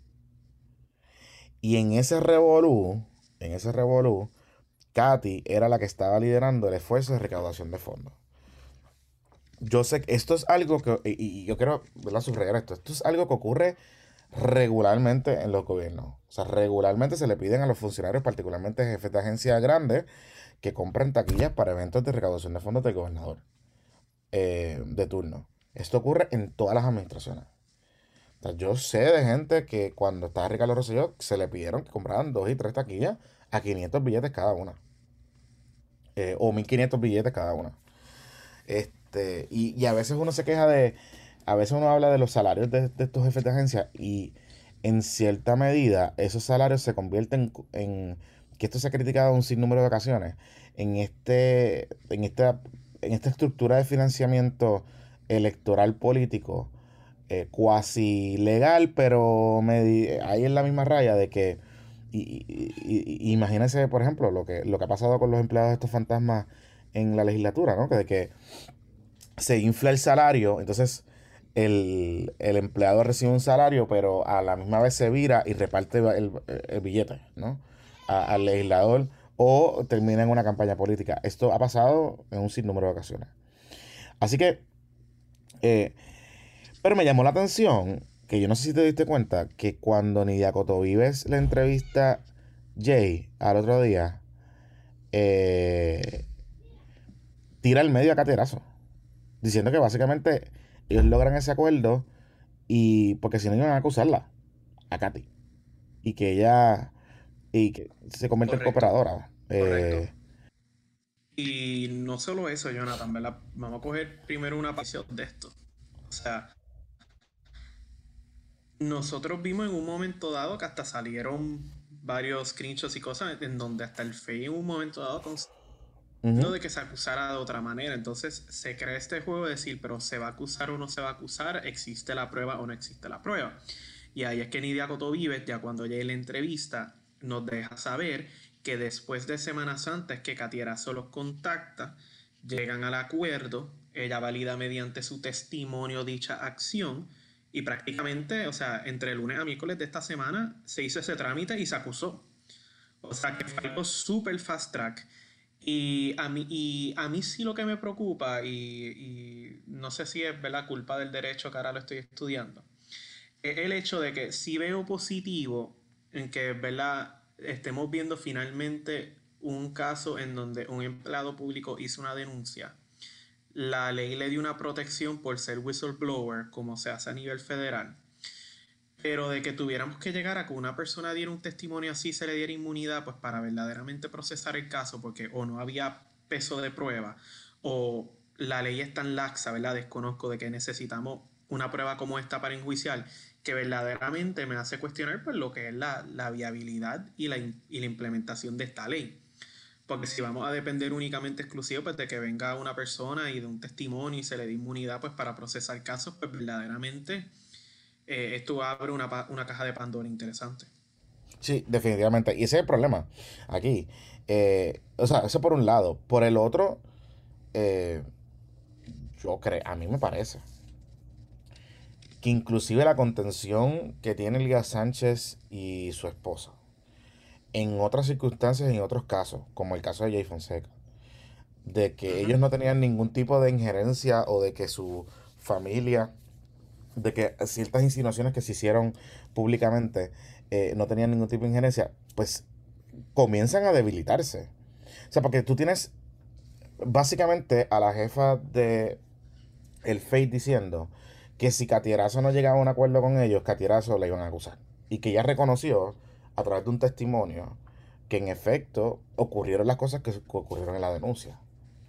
S1: Y en ese revolú, Katy era la que estaba liderando el esfuerzo de recaudación de fondos. Yo sé que esto es algo que, y yo quiero, ¿verdad?, subrayar esto es algo que ocurre regularmente en los gobiernos. O sea, regularmente se le piden a los funcionarios, particularmente jefes de agencias grandes, que compren taquillas para eventos de recaudación de fondos del gobernador de turno. Esto ocurre en todas las administraciones. O sea, yo sé de gente que cuando estaba Ricardo Rosselló se le pidieron que compraran 2 y 3 taquillas a 500 billetes cada una. O 1500 billetes cada una. Y a veces uno se queja a veces uno habla de los salarios de estos jefes de agencia y en cierta medida esos salarios se convierten que esto se ha criticado un sinnúmero de ocasiones, en esta estructura de financiamiento electoral político, cuasi legal, pero ahí en la misma raya de que, imagínense, por ejemplo, lo que ha pasado con los empleados de estos fantasmas en la legislatura, ¿no? De que se infla el salario, entonces el empleado recibe un salario, pero a la misma vez se vira y reparte el billete, ¿no? Al legislador o termina en una campaña política. Esto ha pasado en un sinnúmero de ocasiones. Así que, eh, pero me llamó la atención que yo no sé si te diste cuenta que cuando Nidia Cotovives le entrevista Jay al otro día, eh, tira el medio a caterazo, diciendo que básicamente ellos logran ese acuerdo y porque si no iban a acusarla a Katy y que ella y que se convierte en
S2: Correcto,
S1: cooperadora.
S2: correcto. Y no solo eso, Jonathan, ¿verdad? Vamos a coger primero una pasión de esto. O sea, nosotros vimos en un momento dado que hasta salieron varios screenshots y cosas en donde hasta el FEI en un momento dado
S1: Ujú.
S2: de que se acusara de otra manera. Entonces se crea este juego de decir, pero ¿se va a acusar o no se va a acusar? ¿Existe la prueba o no existe la prueba? Y ahí es que Nidia Cotovives, ya cuando ella la entrevista, nos deja saber que después de Semana Santa es que Catierazo los contacta, llegan al acuerdo, ella valida mediante su testimonio dicha acción y prácticamente, o sea, entre lunes a miércoles de esta semana se hizo ese trámite y se acusó. O sea, que fue algo súper fast track. Y a mí sí lo que me preocupa, y no sé si es ¿verdad? Culpa del derecho que ahora lo estoy estudiando, es el hecho de que sí veo positivo en que ¿verdad? Estemos viendo finalmente un caso en donde un empleado público hizo una denuncia. La ley le dio una protección por ser whistleblower, como se hace a nivel federal. Pero de que tuviéramos que llegar a que una persona diera un testimonio así, se le diera inmunidad, pues para verdaderamente procesar el caso, porque o no había peso de prueba, o la ley es tan laxa, ¿verdad? Desconozco de que necesitamos una prueba como esta para enjuiciar, que verdaderamente me hace cuestionar pues, lo que es la viabilidad y la implementación de esta ley. Porque si vamos a depender únicamente exclusivo pues, de que venga una persona y de un testimonio y se le dé inmunidad pues, para procesar casos, pues verdaderamente esto abre una caja de Pandora interesante.
S1: Sí, definitivamente. Y ese es el problema aquí. O sea, eso por un lado. Por el otro, eh, yo creo, a mí me parece que inclusive la contención que tiene Elías Sánchez y su esposa, en otras circunstancias y en otros casos, como el caso de Jay Fonseca, de que
S2: Ujú.
S1: ellos no tenían ningún tipo de injerencia o de que su familia, de que ciertas insinuaciones que se hicieron públicamente no tenían ningún tipo de injerencia, pues comienzan a debilitarse. O sea, porque tú tienes básicamente a la jefa de el Fate diciendo que si Catierazo no llegaba a un acuerdo con ellos, Catierazo le iban a acusar. Y que ella reconoció a través de un testimonio que en efecto ocurrieron las cosas que ocurrieron en la denuncia.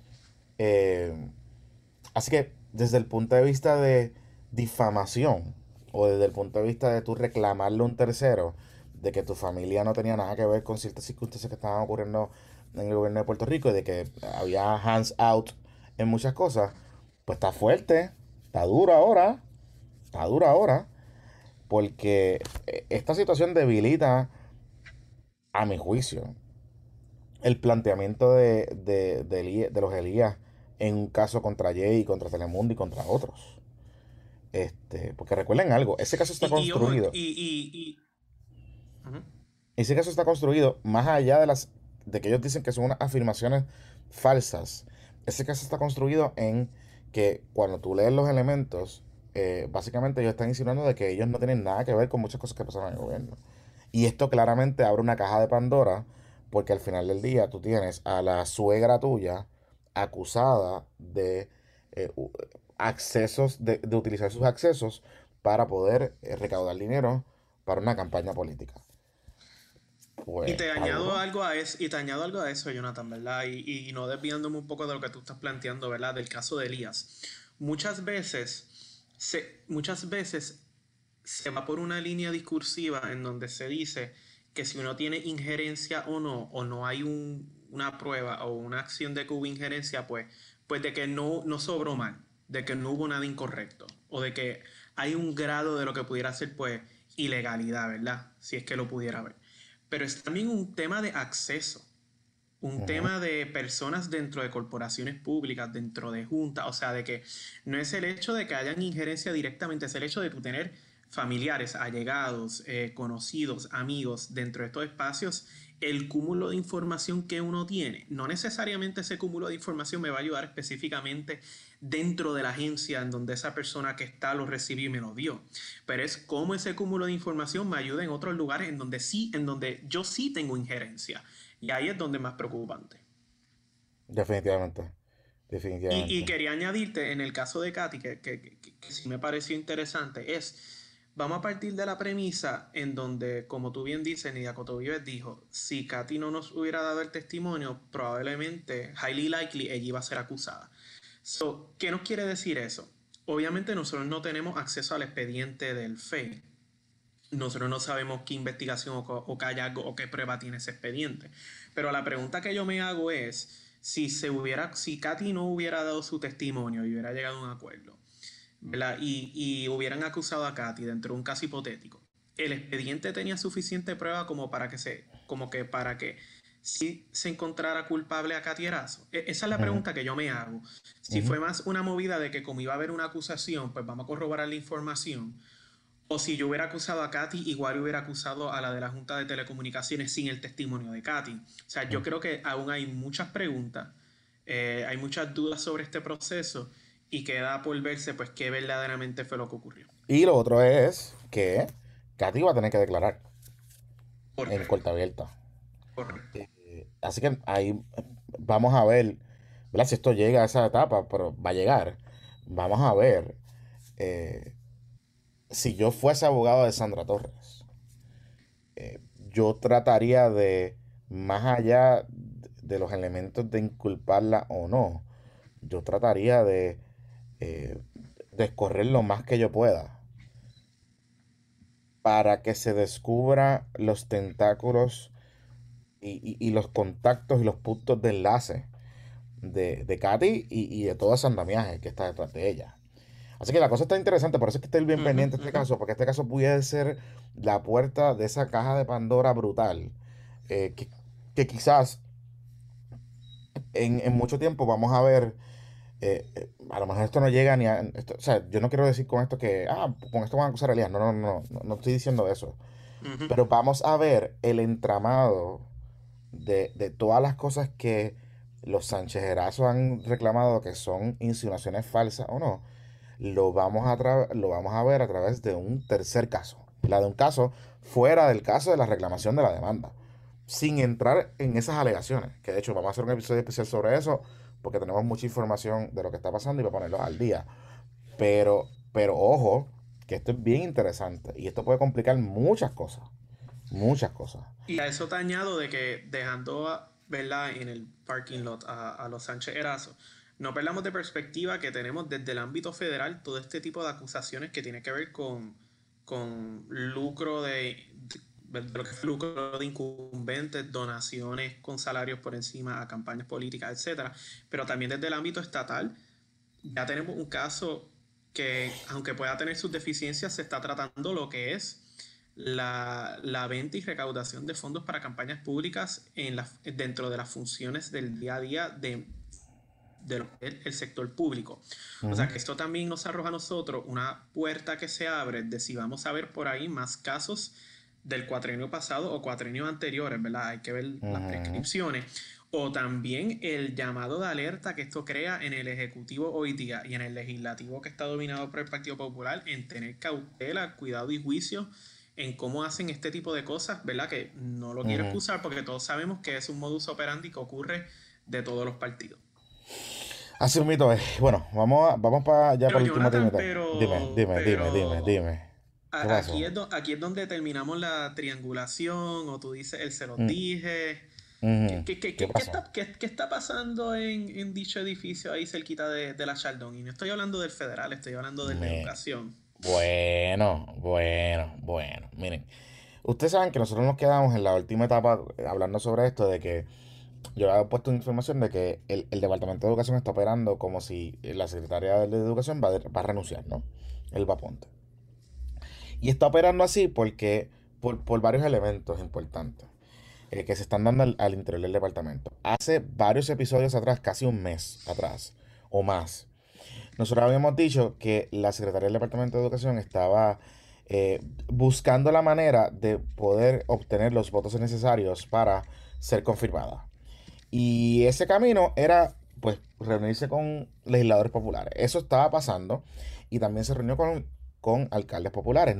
S1: Eh, Así que desde el punto de vista de difamación o desde el punto de vista de tú reclamarle a un tercero de que tu familia no tenía nada que ver con ciertas circunstancias que estaban ocurriendo en el gobierno de Puerto Rico y de que había hands out en muchas cosas, pues está fuerte, está duro ahora, porque esta situación debilita, a mi juicio, el planteamiento de los Elías en un caso contra Jay, contra Telemundo y contra otros. Porque recuerden algo, ese caso está
S2: Ojo,
S1: construido.
S2: ujú.
S1: Ese caso está construido más allá de que ellos dicen que son unas afirmaciones falsas. Ese caso está construido en que cuando tú lees los elementos, básicamente ellos están insinuando de que ellos no tienen nada que ver con muchas cosas que pasaron en el gobierno. Y esto claramente abre una caja de Pandora, porque al final del día tú tienes a la suegra tuya acusada de accesos, de utilizar sus accesos para poder recaudar dinero para una campaña política.
S2: Y
S1: Pues
S2: te
S1: está
S2: añado
S1: duro.
S2: algo a eso, y te añado algo a eso, Jonathan, ¿verdad? Y no desviándome un poco de lo que tú estás planteando, ¿verdad? Del caso de Elías. Muchas veces, muchas veces se va por una línea discursiva en donde se dice que si uno tiene injerencia o no hay una prueba o una acción de que hubo injerencia, pues de que no sobró mal, de que no hubo nada incorrecto, o de que hay un grado de lo que pudiera ser, pues, ilegalidad, ¿verdad? Si es que lo pudiera haber. Pero es también un tema de acceso. un
S1: Ujú.
S2: tema de personas dentro de corporaciones públicas, dentro de juntas, o sea, de que no es el hecho de que hayan injerencia directamente, es el hecho de tú tener familiares, allegados, conocidos, amigos dentro de estos espacios, el cúmulo de información que uno tiene. No necesariamente ese cúmulo de información me va a ayudar específicamente dentro de la agencia en donde esa persona que está lo recibió y me lo dio, pero es cómo ese cúmulo de información me ayuda en otros lugares en donde sí, en donde yo sí tengo injerencia. Y ahí es donde es más preocupante.
S1: Definitivamente,
S2: Y
S1: definitivamente.
S2: quería añadirte, en el caso de Katy, que sí me pareció interesante, vamos a partir de la premisa en donde, como tú bien dices, Nidia Cotovives dijo, si Katy no nos hubiera dado el testimonio, probablemente, highly likely, ella iba a ser acusada. So, ¿qué nos quiere decir eso? Obviamente nosotros no tenemos acceso al expediente del FEI. Nosotros no sabemos qué investigación o qué hallazgo o qué prueba tiene ese expediente. Pero la pregunta que yo me hago es, si Katy no hubiera dado su testimonio y hubiera llegado a un acuerdo, ¿verdad? Y hubieran acusado a Katy dentro de un caso hipotético, el expediente tenía suficiente prueba para que si se encontrara culpable a Katy Erazo. Esa es la
S1: Ujú,
S2: pregunta que yo me hago. Si
S1: ujú.
S2: fue más una movida de que como iba a haber una acusación, pues vamos a corroborar la información, o si yo hubiera acusado a Katy, igual hubiera acusado a la de la Junta de Telecomunicaciones sin el testimonio de Katy. O sea, yo creo que aún hay muchas preguntas, hay muchas dudas sobre este proceso y queda por verse pues qué verdaderamente fue lo que ocurrió.
S1: Y lo otro es que Katy va a tener que declarar en
S2: Correcto,
S1: corte abierta.
S2: correcto.
S1: Así que ahí vamos a ver, ¿verdad? Si esto llega a esa etapa, pero va a llegar. Vamos a ver eh, si yo fuese abogado de Sandra Torres, yo trataría de, más allá de los elementos de inculparla o no, yo trataría eh, de escorrer lo más que yo pueda para que se descubra los tentáculos y los contactos y los puntos de enlace de Katy y de todo ese andamiaje que está detrás de ella. Así que la cosa está interesante, por eso es que estoy bien
S2: Uh -huh,
S1: pendiente de
S2: uh
S1: este
S2: -huh.
S1: caso, porque este caso puede ser la puerta de esa caja de Pandora brutal, eh, que, que quizás en mucho tiempo vamos a ver, a lo mejor esto no llega ni a... o sea, yo no quiero decir con esto que, con esto van a acusar a Elías, no estoy diciendo eso,
S2: Uh -huh.
S1: pero vamos a ver el entramado de todas las cosas que los Sánchez han reclamado que son insinuaciones falsas o no, lo vamos a ver a través de un tercer caso. La de un caso fuera del caso de la reclamación de la demanda. Sin entrar en esas alegaciones. Que de hecho vamos a hacer un episodio especial sobre eso. Porque tenemos mucha información de lo que está pasando y para ponerlos al día. Pero ojo, que esto es bien interesante. Y esto puede complicar muchas cosas. Muchas cosas.
S2: Y a eso te añado de que dejando, ¿verdad?, en el parking lot a los Sánchez Erazo, no perdamos de perspectiva que tenemos desde el ámbito federal todo este tipo de acusaciones que tiene que ver con lucro de lo que es lucro de incumbentes, donaciones con salarios por encima a campañas políticas, etcétera. Pero también desde el ámbito estatal ya tenemos un caso que, aunque pueda tener sus deficiencias, se está tratando lo que es la venta y recaudación de fondos para campañas públicas dentro de las funciones del día a día el sector público. O sea
S1: Ujú,
S2: que esto también nos arroja a nosotros una puerta que se abre de si vamos a ver por ahí más casos del cuatrenio pasado o cuatrenios anteriores, ¿verdad? Hay que ver las
S1: ujú,
S2: prescripciones. O también el llamado de alerta que esto crea en el Ejecutivo hoy día y en el Legislativo que está dominado por el Partido Popular en tener cautela, cuidado y juicio en cómo hacen este tipo de cosas, ¿verdad? Que no lo quiero
S1: ujú.
S2: excusar porque todos sabemos que es un modus operandi que ocurre de todos los partidos.
S1: Así un mito es. Bueno, vamos para ya
S2: Pero
S1: para el último
S2: Jonathan,
S1: tema. Dime. ¿Qué pasó?
S2: aquí es donde terminamos la triangulación, o tú dices, él se los
S1: Mm,
S2: dije.
S1: ujú. ¿Qué pasó?
S2: Qué está pasando en dicho edificio ahí cerquita de la Chaldón? Y no estoy hablando del federal, estoy hablando del de
S1: Me...
S2: educación.
S1: Bueno. Miren, ustedes saben que nosotros nos quedamos en la última etapa hablando sobre esto de que yo había puesto información de que el Departamento de Educación está operando como si la Secretaría de Educación va a renunciar, ¿no? El Vaponte. Y está operando así porque por varios elementos importantes. que se están dando al interior del departamento. Hace varios episodios atrás, casi un mes atrás o más, nosotros habíamos dicho que la Secretaría del Departamento de Educación estaba buscando la manera de poder obtener los votos necesarios para ser confirmada. Y ese camino era, pues, reunirse con legisladores populares. Eso estaba pasando y también se reunió con alcaldes populares.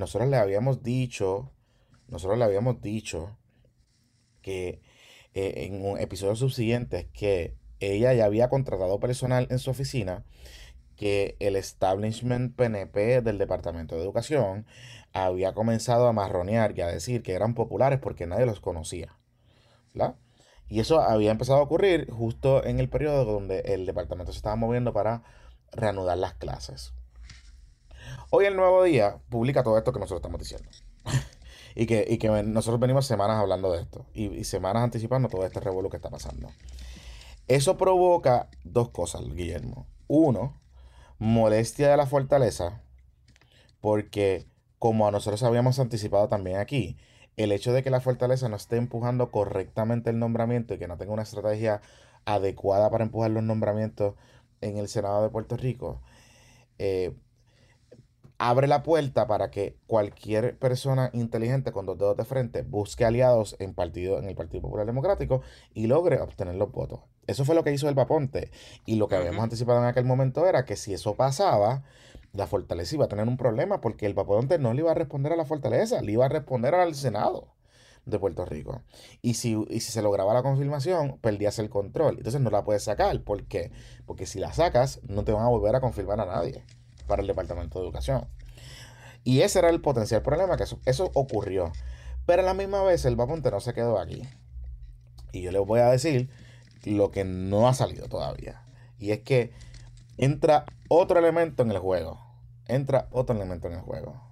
S1: Nosotros le habíamos dicho que en un episodio subsiguiente que ella ya había contratado personal en su oficina, que el establishment PNP del Departamento de Educación había comenzado a marronear y a decir que eran populares porque nadie los conocía, ¿verdad? Y eso había empezado a ocurrir justo en el periodo donde el departamento se estaba moviendo para reanudar las clases. Hoy el Nuevo Día publica todo esto que nosotros estamos diciendo. Y que nosotros venimos semanas hablando de esto. Y semanas anticipando todo este revuelo que está pasando. Eso provoca dos cosas, Guillermo. Uno, molestia de la fortaleza, porque como a nosotros habíamos anticipado también aquí, el hecho de que la fortaleza no esté empujando correctamente el nombramiento y que no tenga una estrategia adecuada para empujar los nombramientos en el Senado de Puerto Rico, eh, abre la puerta para que cualquier persona inteligente con dos dedos de frente busque aliados en el Partido Popular Democrático y logre obtener los votos. Eso fue lo que hizo el Paponte. Y lo que habíamos
S2: Ujú.
S1: anticipado en aquel momento era que si eso pasaba, la Fortaleza iba a tener un problema porque el Paponte no le iba a responder a la Fortaleza, le iba a responder al Senado de Puerto Rico. Y si se lograba la confirmación, perdías el control. Entonces no la puedes sacar. ¿Por qué? Porque si la sacas, no te van a volver a confirmar a nadie para el Departamento de Educación. Y ese era el potencial problema, que eso ocurrió. Pero a la misma vez el Vaponte no se quedó aquí. Y yo les voy a decir lo que no ha salido todavía. Y es que entra otro elemento en el juego. Entra otro elemento en el juego.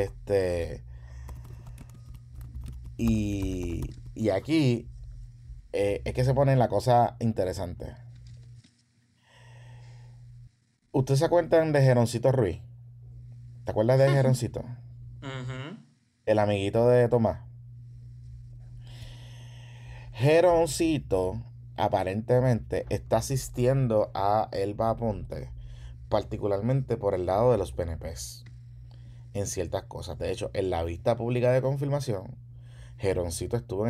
S1: Y aquí es que se pone la cosa interesante. ¿Ustedes se acuerdan de Geroncito Ruiz? ¿Te acuerdas de Geroncito?
S2: Ujú.
S1: El amiguito de Tomás. Geroncito aparentemente está asistiendo a Elba Aponte, particularmente por el lado de los PNPs, en ciertas cosas. De hecho, en la vista pública de confirmación, Geroncito estuvo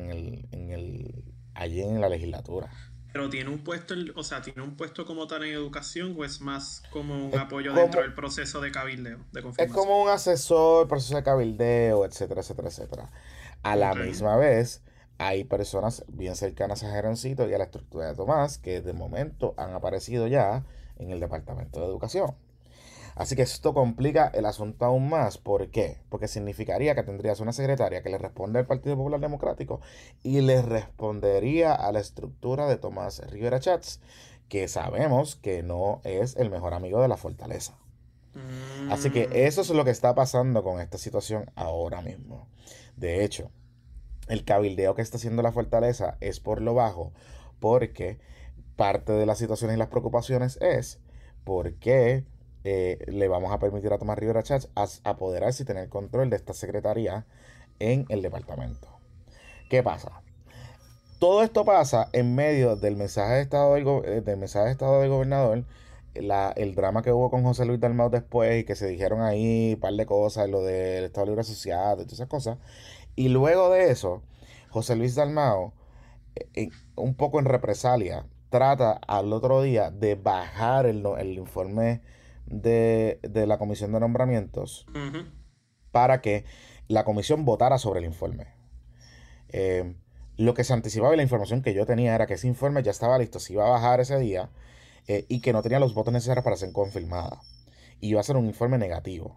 S1: allí en la legislatura.
S2: Pero tiene un puesto, o sea, tiene un puesto como tal en educación o es más como un
S1: Es
S2: apoyo dentro
S1: como,
S2: del proceso de cabildeo, de
S1: es
S2: confirmación.
S1: como un asesor, proceso de cabildeo, etcétera, etcétera, etcétera. A la
S2: Ok.
S1: misma vez, hay personas bien cercanas a Geroncito y a la estructura de Tomás que de momento han aparecido ya en el Departamento de Educación. Así que esto complica el asunto aún más. ¿Por qué? Porque significaría que tendrías una secretaria que le responde al Partido Popular Democrático y le respondería a la estructura de Tomás Rivera Chats, que sabemos que no es el mejor amigo de la Fortaleza. Así que
S2: Mm,
S1: eso es lo que está pasando con esta situación ahora mismo. De hecho, el cabildeo que está haciendo la Fortaleza es por lo bajo, porque parte de las situaciones y las preocupaciones es por qué le vamos a permitir a Tomás Rivera Chats apoderarse y tener control de esta secretaría en el departamento. ¿Qué pasa? Todo esto pasa en medio del mensaje de estado del mensaje de estado del gobernador, el drama que hubo con José Luis Dalmau después y que se dijeron ahí un par de cosas, lo del Estado Libre Asociado y todas esas cosas. Y luego de eso, José Luis Dalmau, un poco en represalia, trata al otro día de bajar el informe de la comisión de nombramientos
S2: ujú.
S1: para que la comisión votara sobre el informe. Eh, lo que se anticipaba y la información que yo tenía era que ese informe ya estaba listo, se iba a bajar ese día y que no tenía los votos necesarios para ser confirmada. Y iba a ser un informe negativo.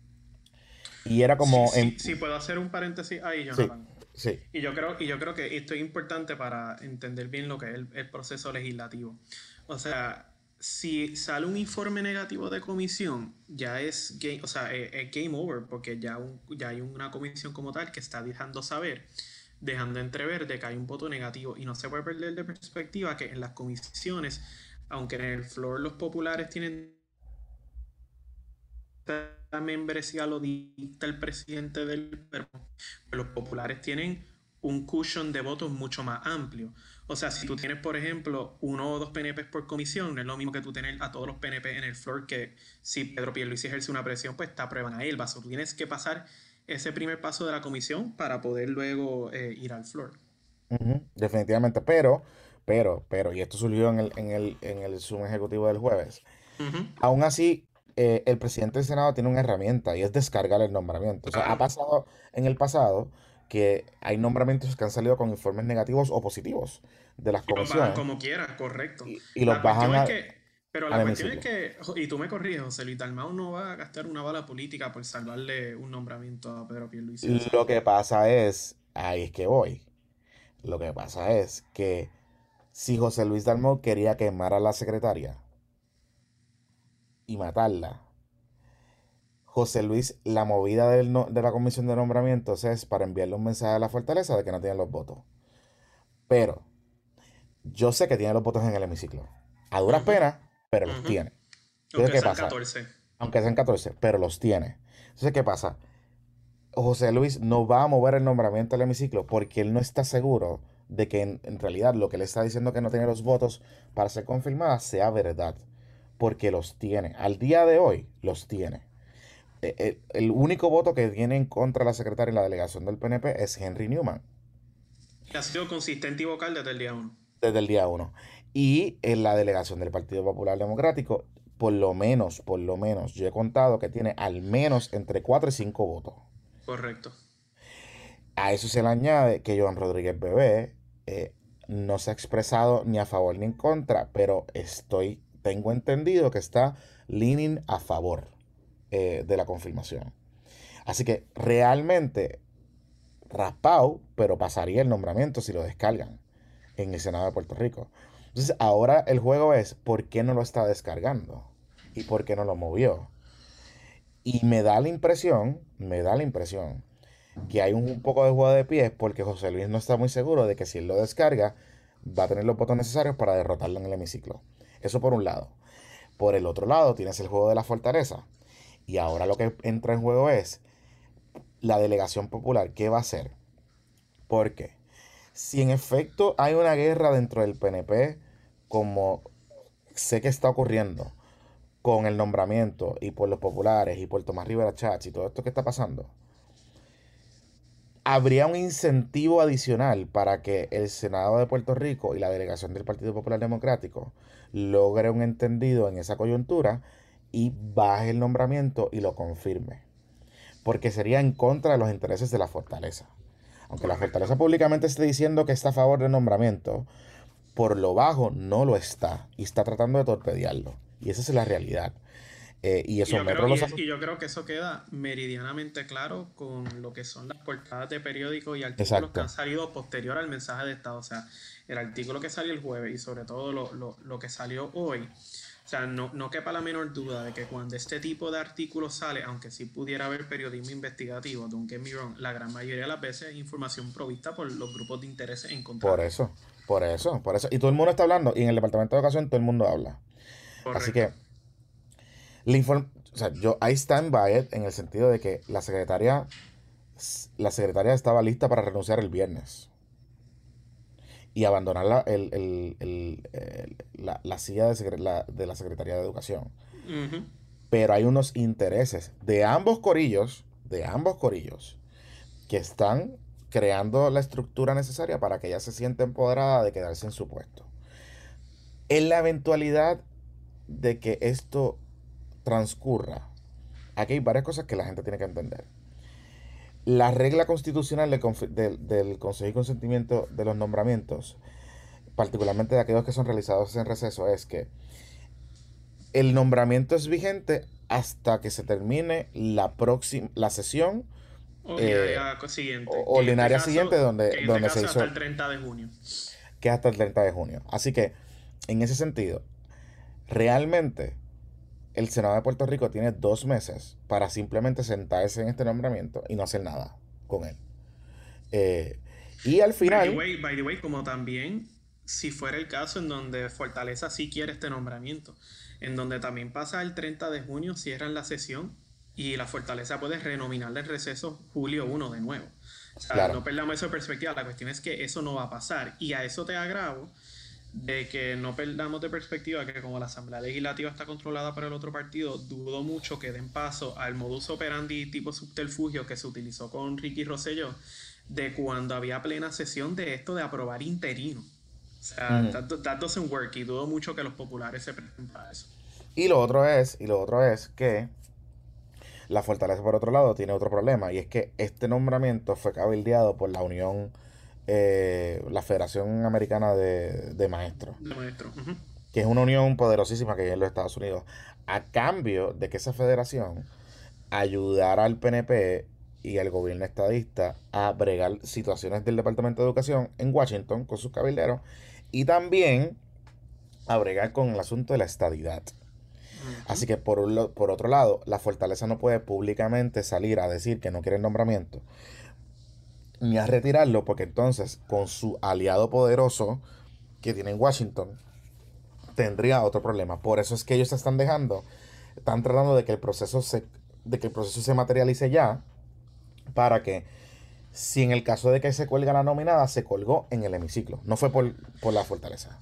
S1: Y era
S2: Sí,
S1: como
S2: sí, sí, puedo hacer un paréntesis ahí,
S1: sí,
S2: Jonathan.
S1: sí.
S2: Y yo creo que esto es importante para entender bien lo que es el proceso legislativo. O sea, si sale un informe negativo de comisión, ya es game, o sea, es game over, porque ya hay una comisión como tal que está dejando saber, dejando entrever de que hay un voto negativo. Y no se puede perder de perspectiva que en las comisiones, aunque en el floor los populares tienen la membresía lo dicta el presidente del cuerpo, los populares tienen un cushion de votos mucho más amplio. O sea, si tú tienes, por ejemplo, 1 o 2 PNPs por comisión, no es lo mismo que tú tener a todos los PNP en el floor, que si Pedro Pierluisi ejerce una presión, pues te aprueban a él. Tú tienes que pasar ese primer paso de la comisión para poder luego ir al floor.
S1: Ujú, definitivamente, y esto surgió en el Zoom ejecutivo del jueves.
S2: Ujú,
S1: Aún así, el presidente del Senado tiene una herramienta y es descargar el nombramiento. O sea, ha
S2: claro.
S1: pasado en el pasado que hay nombramientos que han salido con informes negativos o positivos de las
S2: Y los bajan
S1: comisiones
S2: como quieras, correcto.
S1: y los
S2: La cuestión
S1: bajan
S2: es que, pero
S1: al
S2: la cuestión es
S1: hemiciclo.
S2: que, y tú me corriges, José Luis Dalmau no va a gastar una bala política por salvarle un nombramiento a Pedro Pierluisi. O sea,
S1: Lo que pasa es, ahí es que voy. Lo que pasa es que si José Luis Dalmau quería quemar a la secretaria y matarla, José Luis, la movida de la comisión de nombramientos es para enviarle un mensaje a la fortaleza de que no tienen los votos. Pero yo sé que tiene los votos en el hemiciclo. A duras
S2: ujú,
S1: penas, pero los
S2: ujú.
S1: tiene. Entonces,
S2: Aunque
S1: ¿qué
S2: sean
S1: pasa?
S2: 14.
S1: Aunque sean 14, pero los tiene. Entonces, ¿qué pasa? José Luis no va a mover el nombramiento al hemiciclo porque él no está seguro de que en realidad lo que le está diciendo que no tiene los votos para ser confirmada sea verdad. Porque los tiene. Al día de hoy, los tiene. El único voto que tiene en contra de la secretaria en la delegación del PNP es Henry Newman,
S2: Y ha sido consistente y vocal desde el día 1.
S1: desde el día uno. Y en la delegación del Partido Popular Democrático, por lo menos, yo he contado que tiene al menos entre 4 y 5 votos.
S2: Correcto.
S1: A eso se le añade que Joan Rodríguez Bebé eh, no se ha expresado ni a favor ni en contra, pero tengo entendido que está leaning a favor de la confirmación. Así que realmente raspado, pero pasaría el nombramiento si lo descargan en el Senado de Puerto Rico. Entonces ahora el juego es por qué no lo está descargando y por qué no lo movió. Y me da la impresión que hay un poco de juego de pies porque José Luis no está muy seguro de que si él lo descarga va a tener los votos necesarios para derrotarlo en el hemiciclo. Eso por un lado. Por el otro lado tienes el juego de la fortaleza. Y ahora lo que entra en juego es la delegación popular. ¿Qué va a hacer? Porque si en efecto hay una guerra dentro del PNP, como sé que está ocurriendo con el nombramiento y por los populares y por Tomás Rivera Chats y todo esto que está pasando, habría un incentivo adicional para que el Senado de Puerto Rico y la delegación del Partido Popular Democrático logre un entendido en esa coyuntura y baje el nombramiento y lo confirme. Porque sería en contra de los intereses de la fortaleza. Aunque la
S2: Correcto.
S1: fortaleza públicamente esté diciendo que está a favor del nombramiento, por lo bajo no lo está y está tratando de torpedearlo. Y esa es la realidad. Y
S2: Y
S1: eso
S2: yo creo,
S1: Metro lo sabe.
S2: y yo creo que eso queda meridianamente claro con lo que son las portadas de periódicos y artículos que han
S1: Exacto.
S2: salido posterior al mensaje de Estado. O sea, el artículo que salió el jueves y sobre todo lo que salió hoy. O sea, no quepa la menor duda de que cuando este tipo de artículos sale, aunque sí pudiera haber periodismo investigativo, don't get me wrong, la gran mayoría de las veces es información provista por los grupos de interés en contra
S1: Por
S2: de.
S1: eso. Por eso. Por eso. Y todo el mundo está hablando. Y en el Departamento de Educación todo el mundo habla. Así
S2: Correcto.
S1: que o sea, yo I stand by it en el sentido de que la secretaria estaba lista para renunciar el viernes y abandonar la silla de la Secretaría de Educación.
S2: Ujú.
S1: Pero hay unos intereses de ambos corillos, que están creando la estructura necesaria para que ella se sienta empoderada de quedarse en su puesto. En la eventualidad de que esto transcurra, aquí hay varias cosas que la gente tiene que entender. La regla constitucional del Consejo y Consentimiento de los nombramientos, particularmente de aquellos que son realizados en receso, es que el nombramiento es vigente hasta que se termine la sesión eh,
S2: Ordinaria siguiente,
S1: ordinaria siguiente
S2: que
S1: donde,
S2: en este
S1: donde se
S2: caso hasta
S1: hizo,
S2: el 30 de junio.
S1: que es hasta el 30 de junio. Así que, en ese sentido, realmente el Senado de Puerto Rico tiene 2 meses para simplemente sentarse en este nombramiento y no hacer nada con él. Eh, y al final,
S2: By the way, como también si fuera el caso en donde Fortaleza sí quiere este nombramiento, en donde también pasa el 30 de junio, cierran la sesión y la Fortaleza puede renominarle el receso julio 1 de nuevo. O sea,
S1: Claro.
S2: no perdamos eso de perspectiva. La cuestión es que eso no va a pasar. Y a eso te agravo de que no perdamos de perspectiva que como la Asamblea Legislativa está controlada por el otro partido, dudo mucho que den paso al modus operandi tipo subterfugio que se utilizó con Ricky Rosselló de cuando había plena sesión de esto de aprobar interino. O sea,
S1: Ujú.
S2: that doesn't work y dudo mucho que los populares se presten para eso.
S1: Y lo otro es que la Fortaleza, por otro lado, tiene otro problema, y es que este nombramiento fue cabildeado por la Unión, la Federación Americana de Maestros,
S2: De maestro. Ujú.
S1: que es una unión poderosísima que hay en los Estados Unidos, a cambio de que esa federación ayudara al PNP y al gobierno estadista a bregar situaciones del Departamento de Educación en Washington con sus cabilderos, y también a bregar con el asunto de la estadidad.
S2: Ujú.
S1: Así que por otro lado, la Fortaleza no puede públicamente salir a decir que no quiere el nombramiento ni a retirarlo, porque entonces con su aliado poderoso que tiene en Washington tendría otro problema. Por eso es que ellos están tratando de que el proceso se materialice ya, para que si en el caso de que se cuelga la nominada, se colgó en el hemiciclo, no fue por la Fortaleza.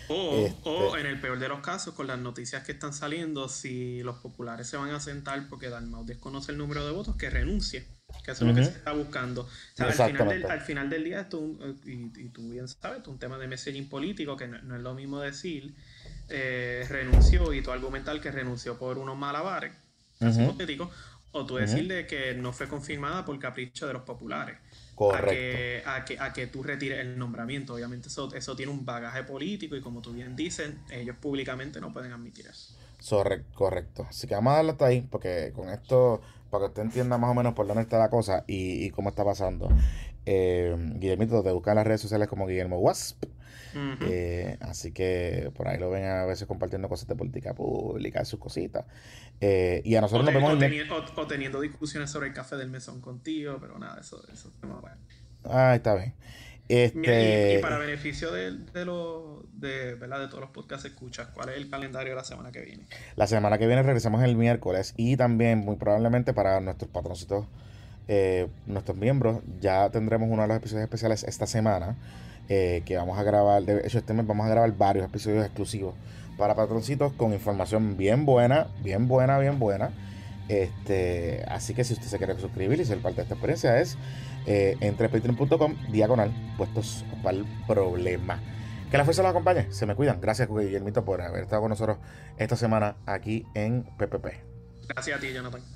S2: O
S1: Este,
S2: en el peor de los casos, con las noticias que están saliendo, si los populares se van a sentar porque Dalmau desconoce el número de votos, que renuncie. Que eso es lo que
S1: Ujú,
S2: se está buscando. O sea,
S1: exactamente.
S2: al final del día, y tú bien sabes, esto es un tema de messaging político, que no es lo mismo decir renunció y tú argumentar que renunció por unos malabares, casi
S1: Ujú,
S2: hipotéticos, o tú
S1: ujú,
S2: decirle que no fue confirmada por capricho de los populares.
S1: correcto.
S2: A que tú retires el nombramiento. Obviamente eso tiene un bagaje político y como tú bien dices, ellos públicamente no pueden admitir eso.
S1: Correcto. Así que vamos a darle hasta ahí, porque con esto, para que usted entienda más o menos por dónde está la cosa y cómo está pasando. Guillermito, te busca en las redes sociales como Guillermo Wasp.
S2: Ujú.
S1: Así que por ahí lo ven a veces compartiendo cosas de política pública, sus cositas. Y a nosotros nos vemos el miércoles.
S2: O teniendo discusiones sobre el café del mesón contigo, pero nada, eso es tema bueno.
S1: Ah, está bien.
S2: Mira, y para
S1: Este,
S2: beneficio ¿verdad? De todos los podcasts que escuchas, ¿cuál es el calendario de la semana que viene?
S1: la semana que viene regresamos el miércoles, y también muy probablemente para nuestros patroncitos, nuestros miembros, ya tendremos uno de los episodios especiales esta semana, que vamos a grabar. De hecho, este mes vamos a grabar varios episodios exclusivos para patroncitos con información bien buena, bien buena, bien buena. Así que si usted se quiere suscribir y ser parte de esta experiencia, es entre patreon.com/, puestos para el problema. Que la fuerza los acompañe. Se me cuidan. Gracias, Guillermito, por haber estado con nosotros esta semana aquí en PPP.
S2: Gracias a ti, Jonathan.